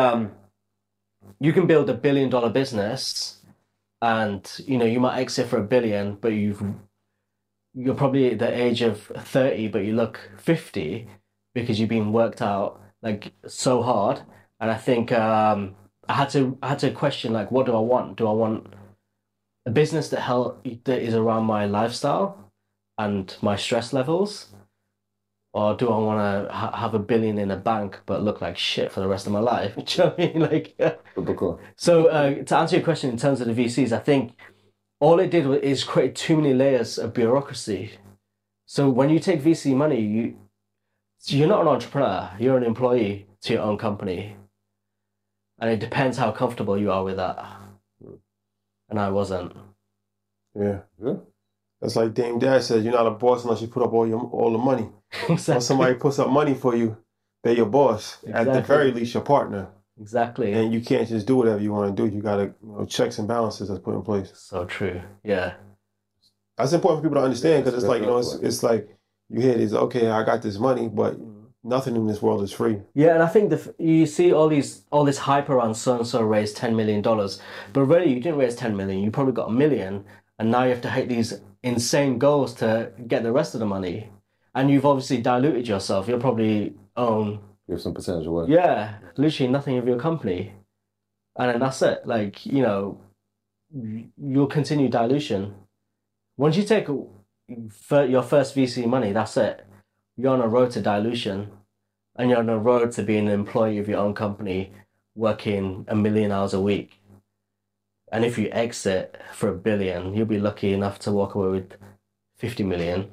you can build $1 billion business and you might exit for $1 billion, but you're probably at the age of 30, but you look 50 because you've been worked out like so hard. And I think I had to question, like, what do I want? Do I want a business that is around my lifestyle and my stress levels? Or do I want to have $1 billion in a bank but look like shit for the rest of my life? Do you know what I mean? Like, so to answer your question in terms of the VCs, I think all it did is create too many layers of bureaucracy. So when you take VC money, you're not an entrepreneur, you're an employee to your own company. And it depends how comfortable you are with that. And I wasn't. Yeah. That's like Dame Dad says, you're not a boss unless you put up all the money. Exactly. When somebody puts up money for you, they're your boss. Exactly. At the very least, your partner. Exactly. And you can't just do whatever you want to do. You got to, checks and balances that's put in place. So true. Yeah. That's important for people to understand, because it's like, it's like you hear this, okay, I got this money, but nothing in this world is free. Yeah, and I think you see all this hype around so-and-so raised $10 million, but really you didn't raise 10 million, you probably got $1 million, and now you have to hit these insane goals to get the rest of the money. And you've obviously diluted yourself. You'll probably own... You have some percentage of what? Yeah, literally nothing of your company. And then that's it. Like, you'll continue dilution. Once you take your first VC money, that's it. You're on a road to dilution, and you're on a road to being an employee of your own company, working 1 million hours a week. And if you exit for $1 billion, you'll be lucky enough to walk away with 50 million.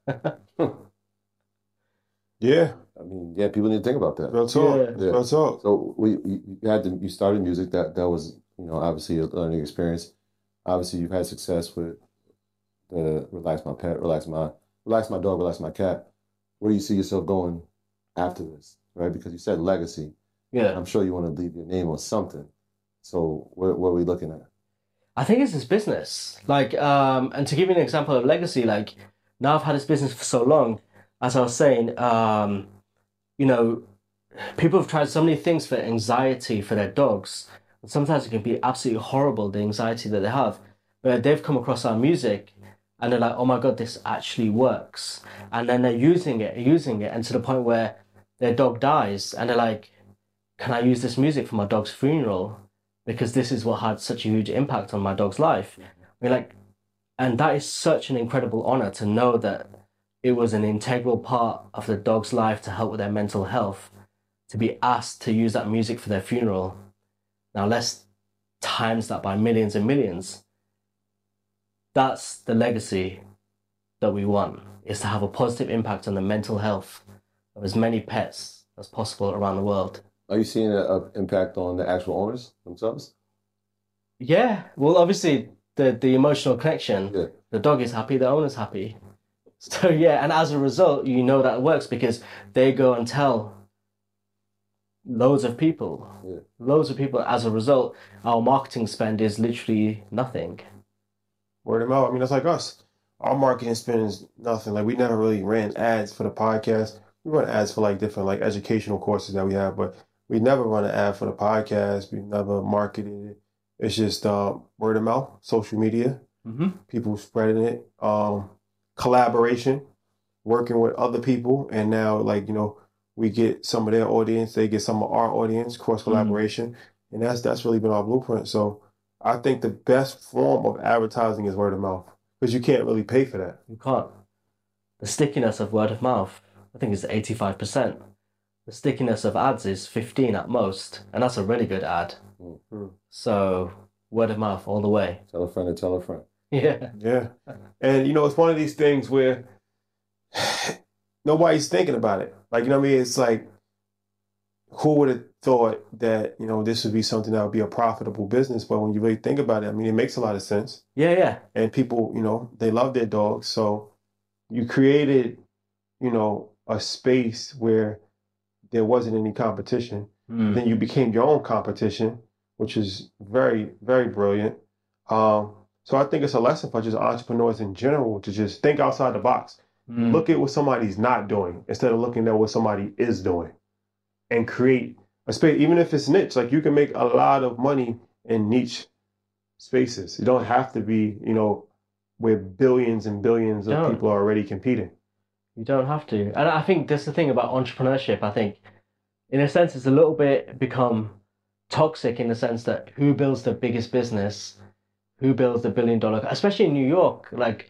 Yeah. I mean, yeah, people need to think about that. Real talk. Yeah. Real talk. So you started music. That was, obviously a learning experience. Obviously, you've had success with the Relax My Pet, Relax My Dog, Relax My Cat. Where do you see yourself going after this, right? Because you said legacy. Yeah. I'm sure you want to leave your name on something. So what are we looking at? I think it's this business. Like, and to give you an example of legacy, like, now I've had this business for so long, as I was saying, people have tried so many things for anxiety for their dogs. And sometimes it can be absolutely horrible, the anxiety that they have. But they've come across our music and they're like, oh my God, this actually works. And then they're using it, and to the point where their dog dies. And they're like, can I use this music for my dog's funeral? Because this is what had such a huge impact on my dog's life. We're like, and that is such an incredible honor to know that it was an integral part of the dog's life to help with their mental health, to be asked to use that music for their funeral. Now let's times that by millions and millions. That's the legacy that we want, is to have a positive impact on the mental health of as many pets as possible around the world. Are you seeing an impact on the actual owners themselves? Yeah, well, obviously the emotional connection. Yeah. The dog is happy, the owner's happy. So yeah, and as a result, that works because they go and tell loads of people. Yeah. Loads of people. As a result, our marketing spend is literally nothing. Word of mouth. I mean, that's like us. Our marketing spend is nothing. Like, we never really ran ads for the podcast. We run ads for like different like educational courses that we have, but we never run an ad for the podcast. We never marketed it. It's just word of mouth, social media, people spreading it, collaboration, working with other people, and now We get some of their audience, they get some of our audience, cross collaboration, and that's really been our blueprint. So I think the best form of advertising is word of mouth because you can't really pay for that. You can't. The stickiness of word of mouth, I think, is 85%. The stickiness of ads is 15 at most, and that's a really good ad. Mm-hmm. So word of mouth all the way. Tell a friend to tell a friend. Yeah. Yeah. And, it's one of these things where nobody's thinking about it. Like, you know what I mean? It's like, who would have thought that, this would be something that would be a profitable business? But when you really think about it, I mean, it makes a lot of sense. Yeah. And people, they love their dogs. So you created, a space where there wasn't any competition. Then you became your own competition, which is very, very brilliant. So I think it's a lesson for just entrepreneurs in general to just think outside the box. Look at what somebody's not doing instead of looking at what somebody is doing and create a space, even if it's niche. Like, you can make a lot of money in niche spaces. You don't have to be, where billions and billions of people are already competing. You don't have to. And I think that's the thing about entrepreneurship. I think, in a sense, it's a little bit become toxic in the sense that who builds the biggest business, who builds the $1 billion, especially in New York. Like,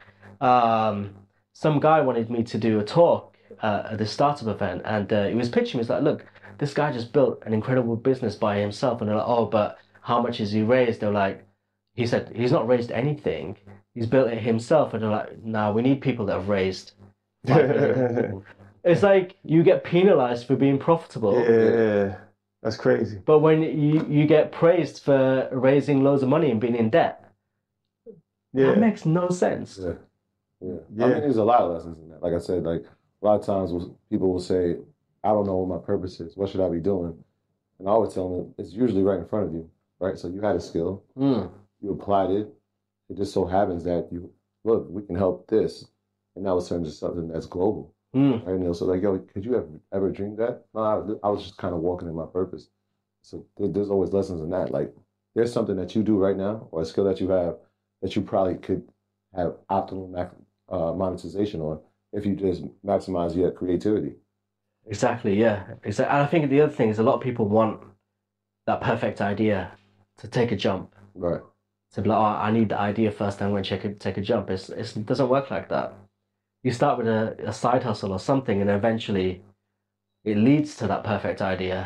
some guy wanted me to do a talk at this startup event, and he was pitching me. He's like, look, this guy just built an incredible business by himself. And they're like, oh, but how much has he raised? They're like, he said, he's not raised anything. He's built it himself. And they're like, no, we need people that have raised 5 million. It's like you get penalized for being profitable. Yeah, that's crazy. But when you get praised for raising loads of money and being in debt, that makes no sense. Yeah. I mean, there's a lot of lessons in that. Like I said, like a lot of times people will say, I don't know what my purpose is. What should I be doing? And I always tell them it's usually right in front of you, right? So you had a skill, you applied it. It just so happens that we can help this. And now it's turned into something that's global. Right? And so like, yo, could you ever dream that? No, I was just kind of walking in my purpose. So there's always lessons in that. Like, there's something that you do right now or a skill that you have that you probably could have optimal monetization on if you just maximize your creativity. Exactly, yeah. Exactly. And I think the other thing is a lot of people want that perfect idea to take a jump. Right. To be like, oh, I need the idea first, then I'm going to take a jump. It doesn't work like that. You start with a side hustle or something, and eventually it leads to that perfect idea.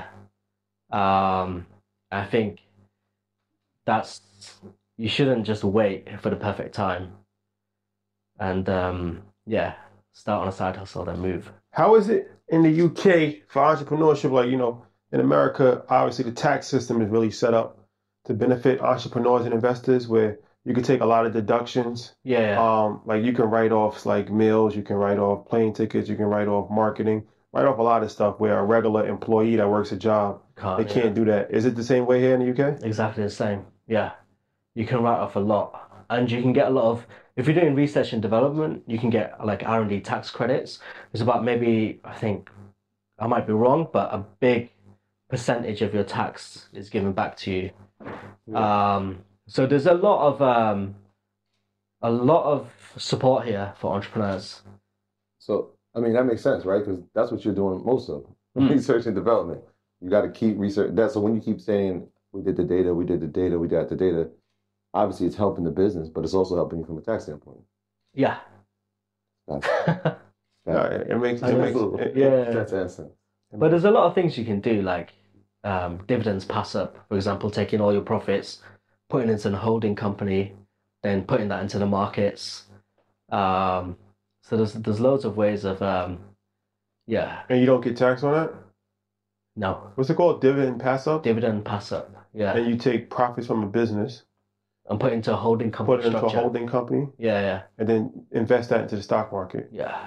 I think you shouldn't just wait for the perfect time. And start on a side hustle, then move. How is it in the UK for entrepreneurship? Like, in America, obviously the tax system is really set up to benefit entrepreneurs and investors, where you can take a lot of deductions. Yeah. Like, you can write off like meals, you can write off plane tickets, you can write off marketing, write off a lot of stuff where a regular employee that works a job, they can't do that. Is it the same way here in the UK? Exactly the same. Yeah. You can write off a lot. And you can get a lot of, if you're doing research and development, you can get like R&D tax credits. It's about maybe, I think, I might be wrong, but a big percentage of your tax is given back to you. Yeah. So there's a lot of support here for entrepreneurs. So, I mean, that makes sense, right? Because that's what you're doing most of, research and development. You got to keep research. So when you keep saying, we did the data, we got the data, obviously it's helping the business, but it's also helping you from a tax standpoint. Yeah. It makes sense. But there's a lot of things you can do, like dividends pass up, for example, taking all your profits, putting it into a holding company, then putting that into the markets. So there's loads of ways of And you don't get taxed on that? No. What's it called? Dividend pass up? Dividend pass up. Yeah. And you take profits from a business and put it into a holding company. Put it into a holding company. Yeah. And then invest that into the stock market. Yeah.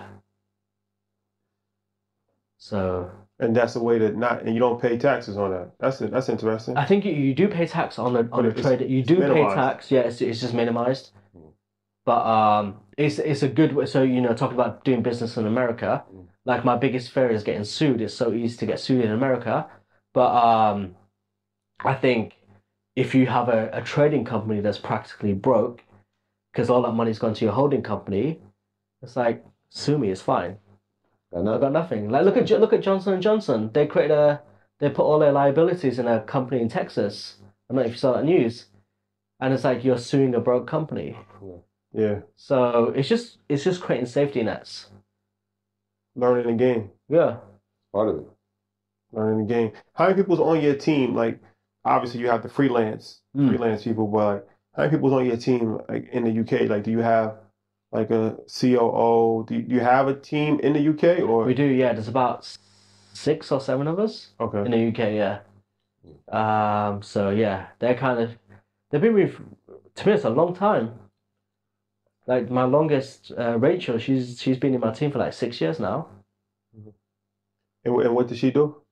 So. And that's the way to and you don't pay taxes on that. That's interesting. I think you do pay tax on the trade. You do pay tax. Yeah, it's just minimized. But it's a good way. So talking about doing business in America, like my biggest fear is getting sued. It's so easy to get sued in America, but I think if you have a trading company that's practically broke because all that money's gone to your holding company, it's like, sue me, it's fine. Got I've nothing. got nothing. Like look at Johnson and Johnson. They put all their liabilities in a company in Texas. I don't know if you saw that news. And it's like you're suing a broke company. Yeah. So it's just creating safety nets. Learning the game. Yeah. Part of it. Learning the game. How many people's on your team? Like, obviously you have the freelance people, but like, how many people's on your team? Like in the UK, like, do you have like a COO? Do you have a team in the UK or? We do, yeah. There's about 6 or 7 of us Okay. in the UK, yeah. So yeah, they've been with, to me, it's a long time. Like my longest, Rachel, she's been in my team for like 6 years now. And what does she do?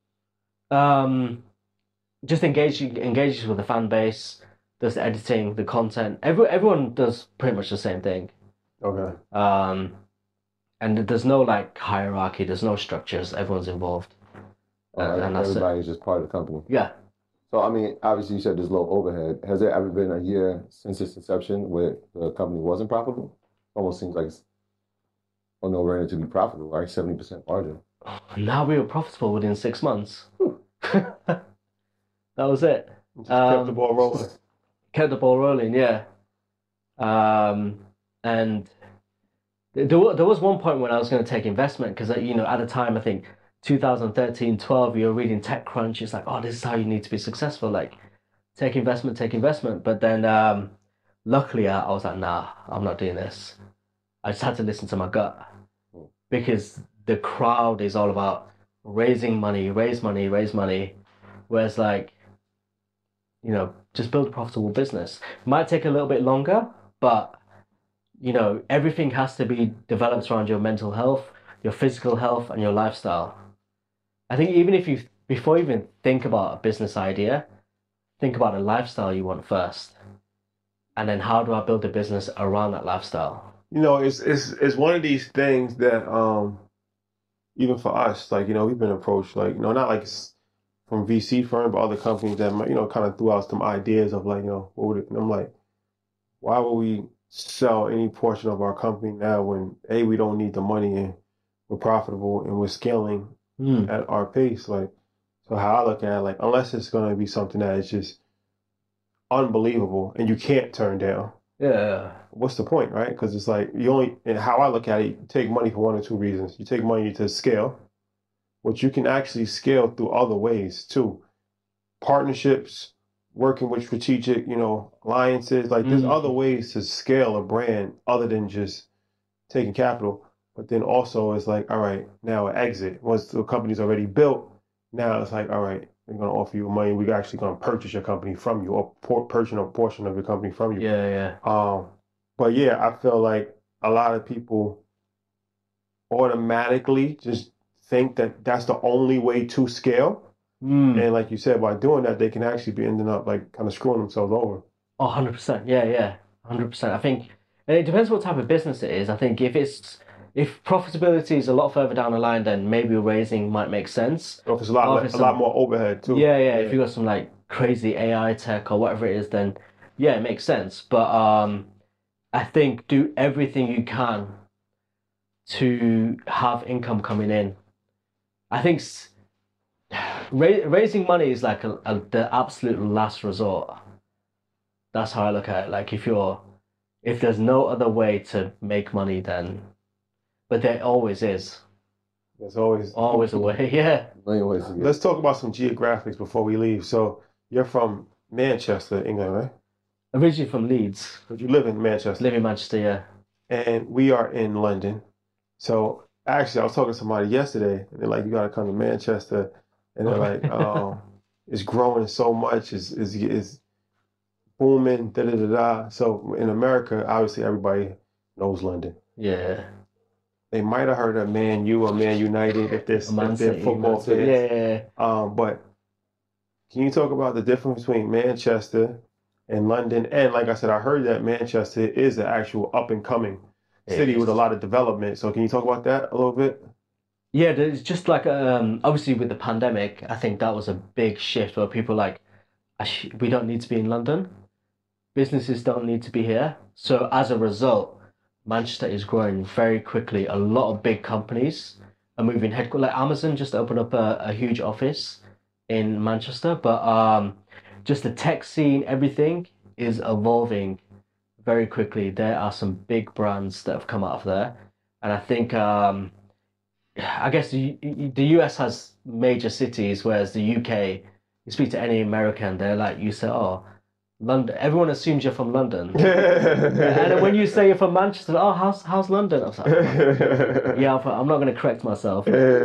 Just engages with the fan base, does the editing, the content. Everyone does pretty much the same thing. Okay. And there's no like hierarchy, there's no structures, everyone's involved. And that's it. Everybody's just part of the company. Yeah. So, I mean, obviously you said there's low overhead. Has there ever been a year since its inception where the company wasn't profitable? Almost seems like it's a no-brainer to be profitable, right? 70% margin. Now we were profitable within 6 months. That was it. Just kept the ball rolling. Kept the ball rolling, yeah. And there was one point when I was going to take investment because, you know, at the time, I think 2013, 12, you were reading TechCrunch. It's like, oh, this is how you need to be successful. Like, take investment. But then, luckily, I was like, nah, I'm not doing this. I just had to listen to my gut because the crowd is all about raise money. Whereas, like, you know, just build a profitable business. It might take a little bit longer, but, you know, everything has to be developed around your mental health, your physical health, and your lifestyle. I think even if you, before you even think about a business idea, think about the lifestyle you want first. And then how do I build a business around that lifestyle? You know, it's one of these things that even for us, like, you know, we've been approached, like, you know, not like it's from VC firm, but other companies that, you know, kind of threw out some ideas of like, you know, what would it, and I'm like, why would we sell any portion of our company now when A, we don't need the money and we're profitable and we're scaling at our pace? Like, so how I look at it, like, unless it's going to be something that is just unbelievable and you can't turn down. Yeah. What's the point, right? Because it's like and how I look at it, you take money for one or two reasons. You take money to scale, which you can actually scale through other ways too. Partnerships, working with strategic, you know, alliances. Like there's other ways to scale a brand other than just taking capital. But then also it's like, all right, now an exit. Once the company's already built, now it's like, all right, we're going to offer you money. We're actually going to purchase your company from you or purchase a portion of your company from you. Yeah. But yeah, I feel like a lot of people automatically just think that that's the only way to scale. And like you said, by doing that, they can actually be ending up like kind of screwing themselves over. Oh, 100%. Yeah. 100%. I think, and it depends what type of business it is. I think if profitability is a lot further down the line, then maybe raising might make sense. Or if it's a lot more overhead too. Yeah. If you got some like crazy AI tech or whatever it is, then yeah, it makes sense. But I think do everything you can to have income coming in. I think raising money is like the absolute last resort. That's how I look at it. Like if there's no other way to make money, then, but there always is. There's always a way. Yeah. Let's talk about some geographics before we leave. So you're from Manchester, England, right? Originally from Leeds. But you live in Manchester. Live in Manchester, yeah. And we are in London. So actually, I was talking to somebody yesterday, and they're like, "You got to come to Manchester," and they're like, "It's growing so much, it's booming, da da da da." So in America, obviously, everybody knows London. Yeah. They might have heard of Man U or Man United if they're football fans. Yeah. But can you talk about the difference between Manchester and London? And like I said, I heard that Manchester is an actual up and coming city with a lot of development. So can you talk about that a little bit? Yeah, there's just like obviously with the pandemic, I think that was a big shift where people like, we don't need to be in London. Businesses don't need to be here. So as a result, Manchester is growing very quickly. A lot of big companies a moving headquarters. Like Amazon just opened up a huge office in Manchester, but just the tech scene, everything is evolving very quickly. There are some big brands that have come out of there, and I think I guess the US has major cities, whereas the UK, you speak to any American, they're like, you say, oh, London. Everyone assumes you're from London, and then when you say you're from Manchester, oh, how's London? I was like, yeah, I'm not going to correct myself.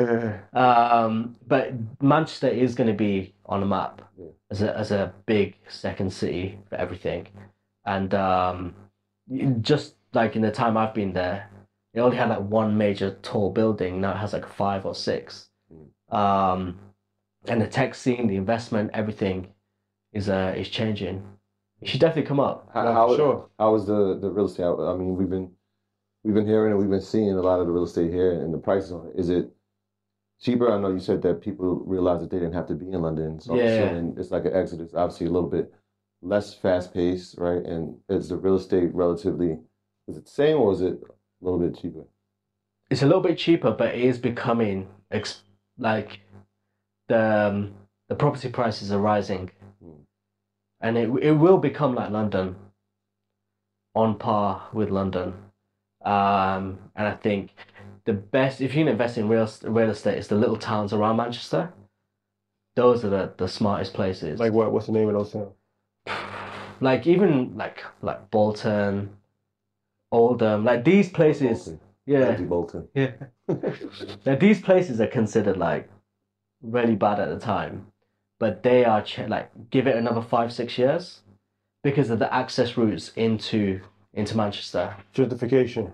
But Manchester is going to be on the map as a big second city for everything, and just like in the time I've been there, it only had like one major tall building. Now it has like 5 or 6. And the tech scene, the investment, everything is changing. You should definitely come up. How is the real estate? I mean, we've been hearing and we've been seeing a lot of the real estate here and the prices on it. Is it cheaper? I know you said that people realized that they didn't have to be in London, so it's like an exodus. Obviously, a little bit less fast paced, right? And is the real estate relatively, is it the same or is it a little bit cheaper? It's a little bit cheaper, but it is becoming like the property prices are rising, and it will become like London, on par with London. And I think the best, if you can invest in real estate, is the little towns around Manchester. Those are the smartest places. Like what? What's the name of those towns? Like even like Bolton, Oldham, like these places. Bolton. Yeah. Bolton. Yeah. Now these places are considered like really bad at the time, but they are like give it another 5-6 years because of the access routes into Manchester. Gentrification.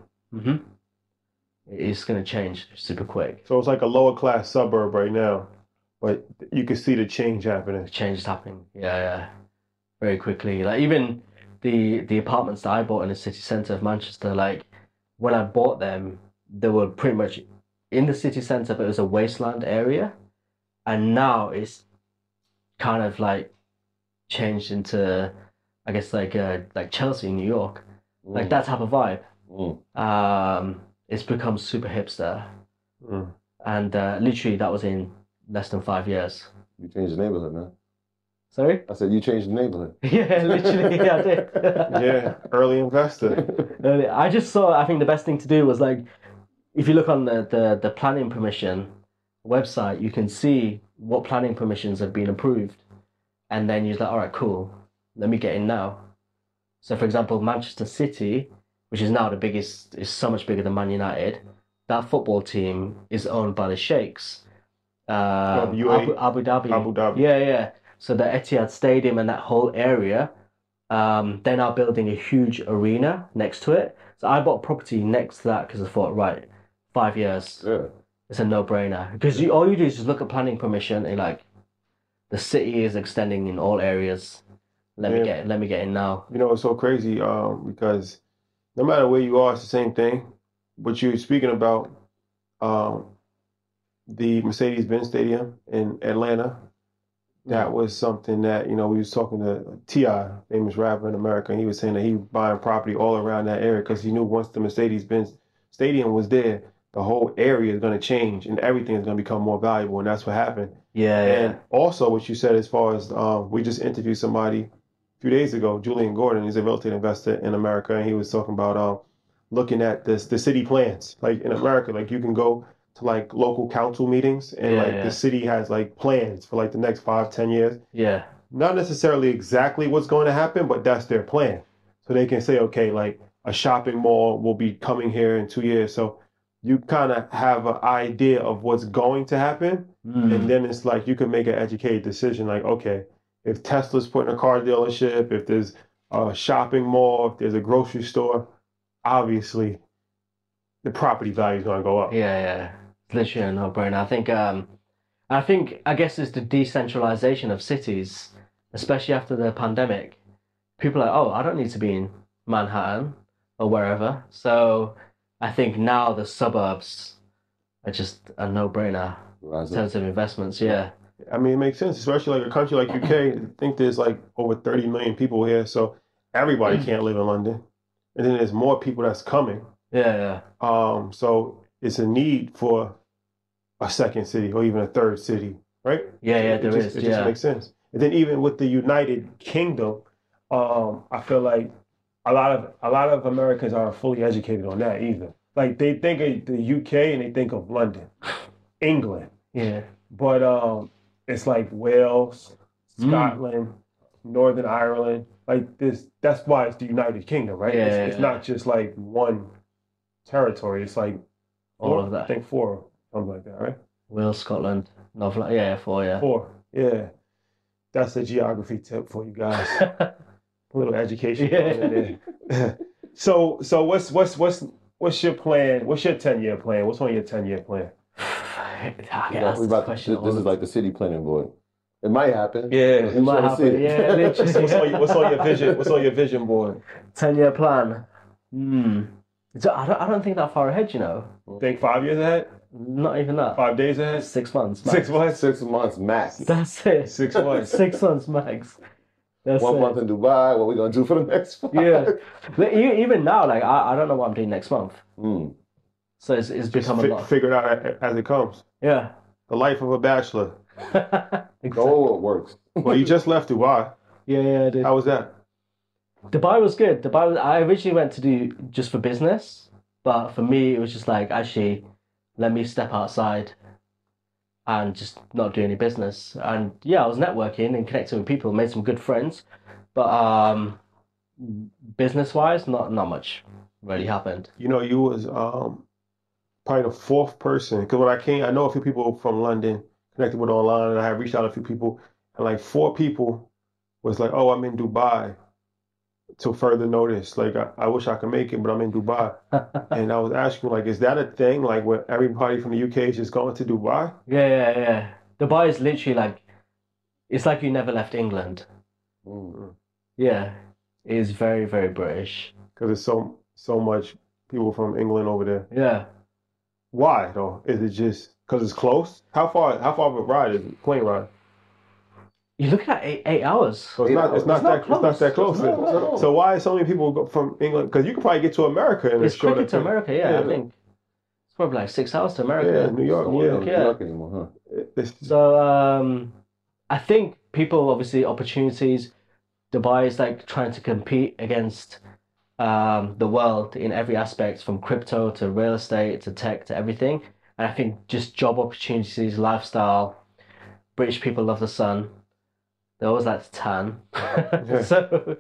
It's going to change super quick. So it's like a lower class suburb right now, but you can see the change happening. The change is happening. Yeah. Very quickly. Like even the apartments that I bought in the city centre of Manchester, like when I bought them, they were pretty much in the city centre, but it was a wasteland area. And now it's kind of like changed into, I guess, like Chelsea, New York, like that type of vibe. It's become super hipster, and literally that was in less than 5 years. You changed the neighborhood, man. Sorry? I said you changed the neighborhood. Yeah, literally, yeah, I did. Yeah, early investor. I just saw. I think the best thing to do was like, if you look on the planning permission website, you can see what planning permissions have been approved, and then you're like, all right, cool, let me get in now. So, for example, Manchester City, which is now the biggest, is so much bigger than Man United. That football team is owned by the Sheikhs. Abu Dhabi. Abu Dhabi. Yeah. So the Etihad Stadium and that whole area, they're now building a huge arena next to it. So I bought property next to that because I thought, right, 5 years. Yeah. It's a no-brainer. Because all you do is just look at planning permission and like, the city is extending in all areas. Let me get in now. You know, it's so crazy because no matter where you are, it's the same thing. But you're speaking about the Mercedes-Benz Stadium in Atlanta. That was something that, we was talking to T.I., famous rapper in America, and he was saying that he was buying property all around that area because he knew once the Mercedes-Benz Stadium was there, the whole area is going to change and everything is going to become more valuable, and that's what happened. Yeah. And also what you said as far as we just interviewed somebody a few days ago, Julian Gordon. He's a real estate investor in America, and he was talking about looking at the city plans. Like in America, like you can go to like local council meetings and the city has like plans for like the next 5-10 years. Yeah. Not necessarily exactly what's going to happen, but that's their plan. So they can say, okay, like a shopping mall will be coming here in 2 years. So you kind of have an idea of what's going to happen. And then it's like you can make an educated decision like, okay, if Tesla's putting a car dealership, if there's a shopping mall, if there's a grocery store, obviously the property value is going to go up. Yeah. It's literally a no-brainer. I guess it's the decentralization of cities, especially after the pandemic. People are like, oh, I don't need to be in Manhattan or wherever. So I think now the suburbs are just a no-brainer in terms of investments. Yeah. I mean, it makes sense, especially like a country like UK. I think there's like over 30 million people here, so everybody can't live in London. And then there's more people that's coming. Yeah. So it's a need for a second city or even a third city, right? Yeah, It there just, is. it just Yeah. makes sense. And then even with the United Kingdom, I feel like a lot of Americans aren't fully educated on that either. Like they think of the UK and they think of London, England, Yeah. but it's like Wales, Mm. Scotland, Northern Ireland. Like this, that's why it's the United Kingdom, right? It's Yeah. not just like one territory. It's like All four, of that. I think four, something like that, right? Wales, Scotland, Northern. Yeah, 4. Yeah. Four. Yeah. That's a geography tip for you guys. A little education Yeah. thrown in there. So what's your plan? What's your 10-year plan? What's on your 10-year plan? I get You know, asked we this about question all this the is like the city planning board. It might happen. Yeah. It might Just wanna see happen. it. Yeah, literally. So what's on your vision? What's on your vision board? 10-year plan. So I don't think that far ahead, you know. Think 5 years ahead? Not even that. 5 days ahead? 6 months. Max. 6 months? 6 months max. That's it. 6 months. 6 months max. That's 1 it. month in Dubai. What we gonna do for the next 5? Yeah. But even now, like I don't know what I'm doing next month. Mm. So it's become a lot. Figure it out as it comes. Yeah. The life of a bachelor. Exactly. Oh, it works. Well, you just left Dubai. Yeah, I did. How was that? Dubai was good. I originally went to do just for business, but for me it was just like, actually, let me step outside and just not do any business. And yeah, I was networking and connecting with people, made some good friends, but business wise, not much really happened. You know, you was probably the fourth person, because when I came, I know a few people from London connected with online, and I have reached out to a few people, and like 4 people was like, "Oh, I'm in Dubai," to further notice. Like, I wish I could make it, but I'm in Dubai. And I was asking, like, is that a thing? Like, where everybody from the UK is just going to Dubai? Yeah. Dubai is literally like, it's like you never left England. Mm. Yeah, it is very, very British. Because there's so much people from England over there. Yeah. Why though? Is it just because it's close? How far of a ride is it? Plane ride? You're looking at 8 hours. So it's not that close. No, not at all. So why so many people go from England? Because you could probably get to America in a It's shorter quicker to time. America, yeah, I think. It's probably like 6 hours to America. Yeah, New York. We're Yeah. not in New York anymore, huh? It's- So I think people obviously opportunities. Dubai is like trying to compete against the world in every aspect, from crypto to real estate to tech to everything. And I think just job opportunities, lifestyle. British people love the sun. They always like to tan. So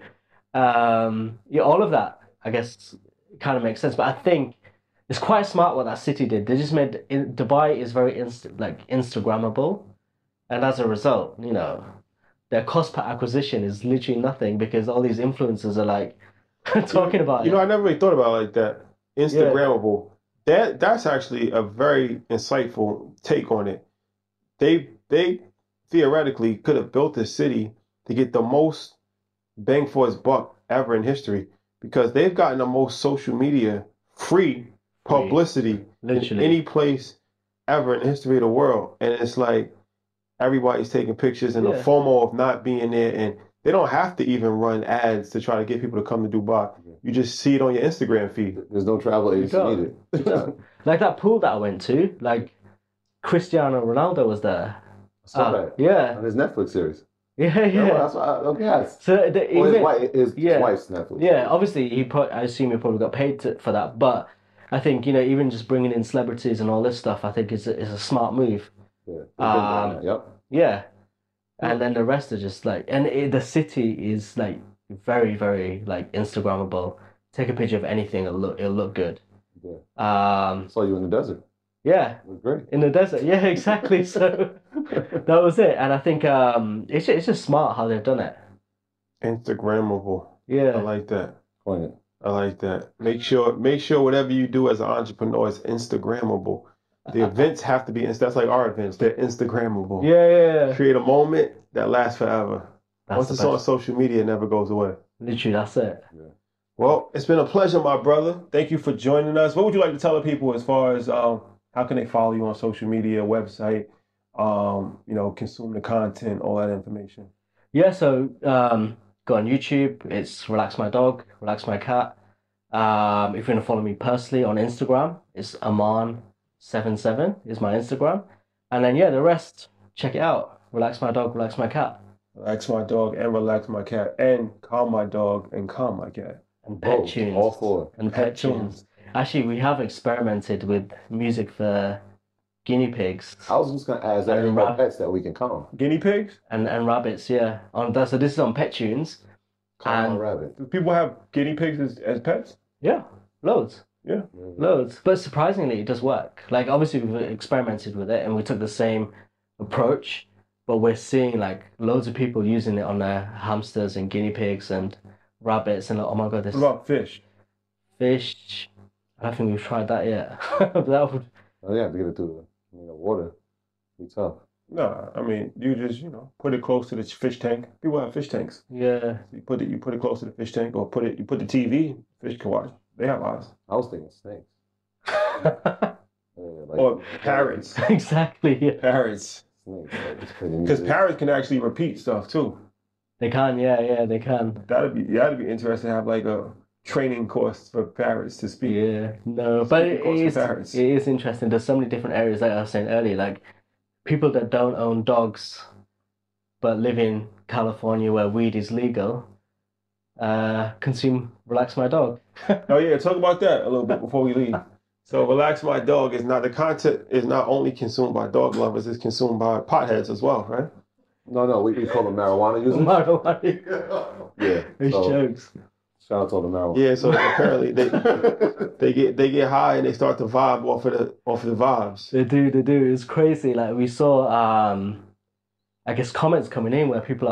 yeah, all of that I guess kind of makes sense. But I think it's quite smart what that city did. They just made Dubai is very Instagrammable, and as a result, you know, their cost per acquisition is literally nothing because all these influencers are like talking about You it. know, I never really thought about it like that. Instagrammable. That's actually a very insightful take on it. They theoretically could have built this city to get the most bang for its buck ever in history, because they've gotten the most social media free publicity in Literally. any place ever in the history of the world. And it's like everybody's taking pictures, and the Yeah. FOMO of not being there, and they don't have to even run ads to try to get people to come to Dubai. You just see it on your Instagram feed. There's no travel agency go. needed. Like that pool that I went to, like Cristiano Ronaldo was there. Saw that. Yeah, On his Netflix series. yeah. That's why, okay, yes. So Or his yeah. wife's Netflix. Yeah, obviously I assume he probably got paid for that, but I think, you know, even just bringing in celebrities and all this stuff, I think is a smart move. Yeah. Yep. Yeah, and then the rest are just like, and the city is like very, very like Instagrammable. Take a picture of anything, it'll look good. Yeah. Saw you in the desert. Yeah, It was great. in the desert. Yeah, exactly. So that was it, and I think it's just smart how they've done it. Instagrammable. I Yeah, like that. Coin it. I like that. Make sure whatever you do as an entrepreneur is Instagrammable. The events have to be, that's like our events, they're Instagrammable. yeah. Create a moment that lasts forever. That's Once the it's on best. social media, it never goes away. Literally, that's it. Well, it's been a pleasure, my brother. Thank you for joining us. What would you like to tell the people as far as how can they follow you on social media, website, consume the content, all that information? Yeah, so go on YouTube. It's Relax My Dog, Relax My Cat. If you want to follow me personally on Instagram, it's Aman Relax77 is my Instagram. And then, yeah, the rest, check it out. Relax My Dog, Relax My Cat. Relax My Dog and Relax My Cat and Calm My Dog and Calm My Cat. And Pet Tunes. All four. And Pet Tunes. Actually, we have experimented with music for guinea pigs. I was just going to ask, any more pets that we can calm? Guinea pigs? And rabbits, yeah. So this is on Pet Tunes. Calm a rabbit. Do people have guinea pigs as pets? Yeah, loads. Yeah. Loads. But surprisingly, it does work. Like, obviously, we've experimented with it and we took the same approach, but we're seeing, like, loads of people using it on their hamsters and guinea pigs and rabbits and, like, oh my God, this... What about fish? Fish... I don't think we've tried that yet. But that would... Oh, you have to get it through the water. It's tough. No, I mean, you just, put it close to the fish tank. People have fish tanks. Yeah. You put it close to the fish tank, or you put the TV, fish can watch. They have eyes. I was thinking snakes. Or parrots. Exactly, yeah. Parrots. Because parrots can actually repeat stuff too. They can, yeah, they can. That'd be interesting to have like a training course for parrots to speak. Yeah, no, but it is interesting. There's so many different areas, like I was saying earlier, like people that don't own dogs but live in California where weed is legal, consume Relax My Dog. Oh yeah, talk about that a little bit before we leave. So Relax My Dog the content is not only consumed by dog lovers, it's consumed by potheads as well, right? No, we call them marijuana users. Marijuana. Yeah. It's jokes. Shout out to all the marijuana. Yeah, so apparently they get high and they start to vibe off of the vibes. They do. It's crazy. Like we saw I guess comments coming in where people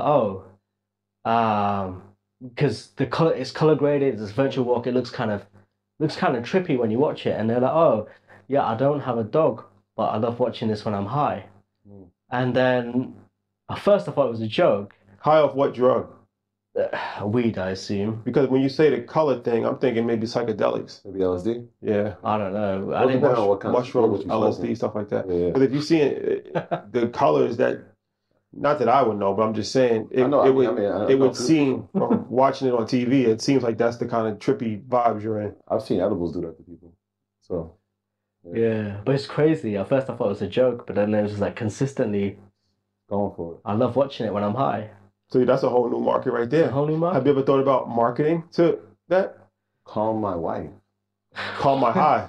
are because it's color graded, it's virtual walk, it looks kind of trippy when you watch it, and they're like, oh yeah, I don't have a dog, but I love watching this when I'm high. And then at first I thought it was a joke. High off what drug? Weed, I assume. Because when you say the color thing, I'm thinking maybe psychedelics. Maybe LSD? Yeah. I don't know. I didn't know what kind mushrooms, LSD, stuff like that. Yeah. But if you see the colors that, not that I would know, but I'm just saying, it would seem, from watching it on TV, it seems like that's the kind of trippy vibes you're in. I've seen edibles do that to people. So. Yeah, but it's crazy. At first I thought it was a joke, but then it was like consistently going for it. I love watching it when I'm high. So that's a whole new market right there. A whole new market. Have you ever thought about marketing to that? Calm my wife. Calm my high.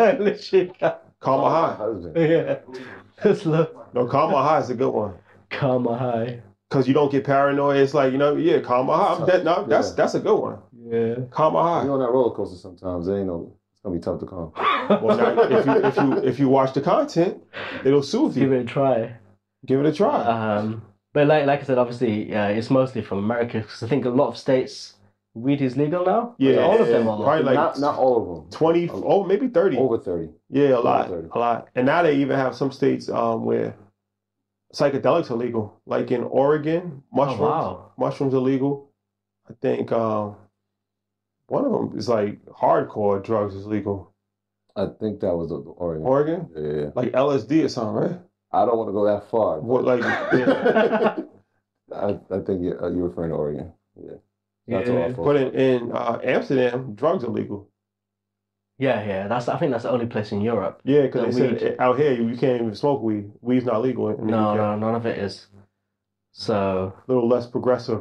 Calm my high. Husband. Yeah. No, calm my high is a good one. Calm my high. Because you don't get paranoid. It's like, calm my high. That's a good one. Yeah. Calm my high. You're on that roller coaster sometimes. It's gonna be tough to calm. Well, now, if you watch the content, it'll soothe you. Give it a try. Give it a try. But like I said, obviously, it's mostly from America because I think a lot of states weed is legal now. Yeah, all of them are. Probably like not all of them. 20, maybe 30. Over 30. Yeah, a lot. And now they even have some states where psychedelics are legal, like in Oregon, mushrooms. Oh, wow. Mushrooms are legal. I think one of them is like hardcore drugs is legal. I think that was the Oregon. Oregon? Yeah. Like LSD or something, right? I don't want to go that far. What, like? Yeah. I think you're referring to Oregon. Yeah. But in Amsterdam, drugs are legal. Yeah. I think that's the only place in Europe. Yeah, because they said out here you can't even smoke weed. Weed's not legal. No, none of it is. So a little less progressive.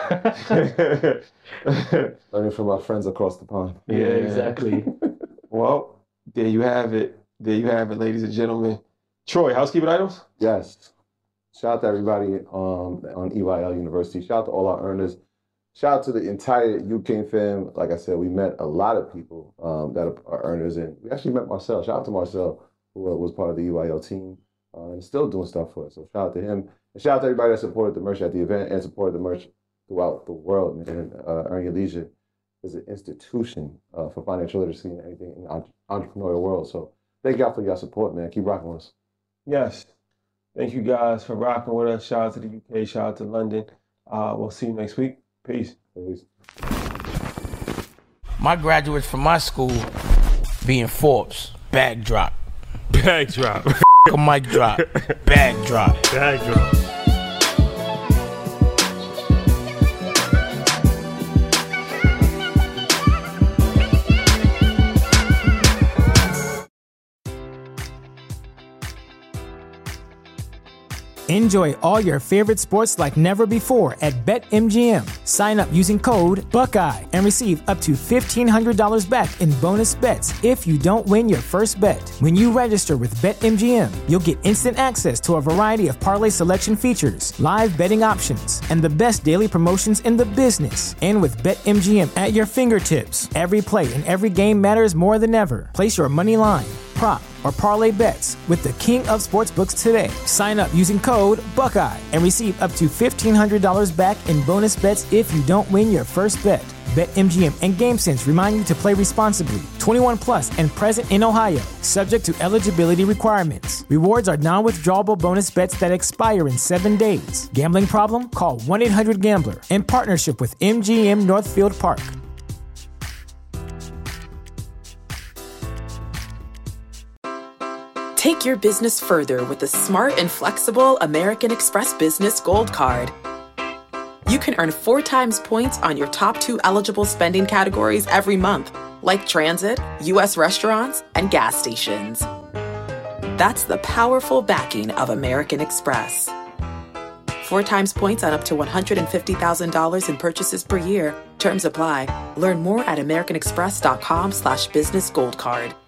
Learning from our friends across the pond. Yeah, exactly. Well, there you have it. Ladies and gentlemen. Troy, housekeeping items? Yes. Shout out to everybody on EYL University. Shout out to all our earners. Shout out to the entire UK fam. Like I said, we met a lot of people that are earners, and we actually met Marcel. Shout out to Marcel, who was part of the EYL team and still doing stuff for us. So shout out to him. And shout out to everybody that supported the merch at the event and supported the merch throughout the world. And Earn Your Leisure is an institution for financial literacy and anything in the entrepreneurial world. So thank y'all for your support, man. Keep rocking with us. Yes. Thank you guys for rocking with us. Shout out to the UK. Shout out to London. We'll see you next week. Peace. My graduates from my school being Forbes, bag drop. Bag drop. A mic drop. Bag drop. Bag drop. Enjoy all your favorite sports like never before at BetMGM. Sign up using code Buckeye and receive up to $1,500 back in bonus bets if you don't win your first bet. When you register with BetMGM, you'll get instant access to a variety of parlay selection features, live betting options, and the best daily promotions in the business. And with BetMGM at your fingertips, every play and every game matters more than ever. Place your money line, prop, or parlay bets with the king of sportsbooks today. Sign up using code Buckeye and receive up to $1,500 back in bonus bets if you don't win your first bet. BetMGM and GameSense remind you to play responsibly. 21 plus and present in Ohio, subject to eligibility requirements. Rewards are non-withdrawable bonus bets that expire in 7 days. Gambling problem? Call 1-800-GAMBLER in partnership with MGM Northfield Park. Take your business further with the smart and flexible American Express Business Gold Card. You can earn 4 times points on your top 2 eligible spending categories every month, like transit, U.S. restaurants, and gas stations. That's the powerful backing of American Express. 4 times points on up to $150,000 in purchases per year. Terms apply. Learn more at americanexpress.com/businessgoldcard.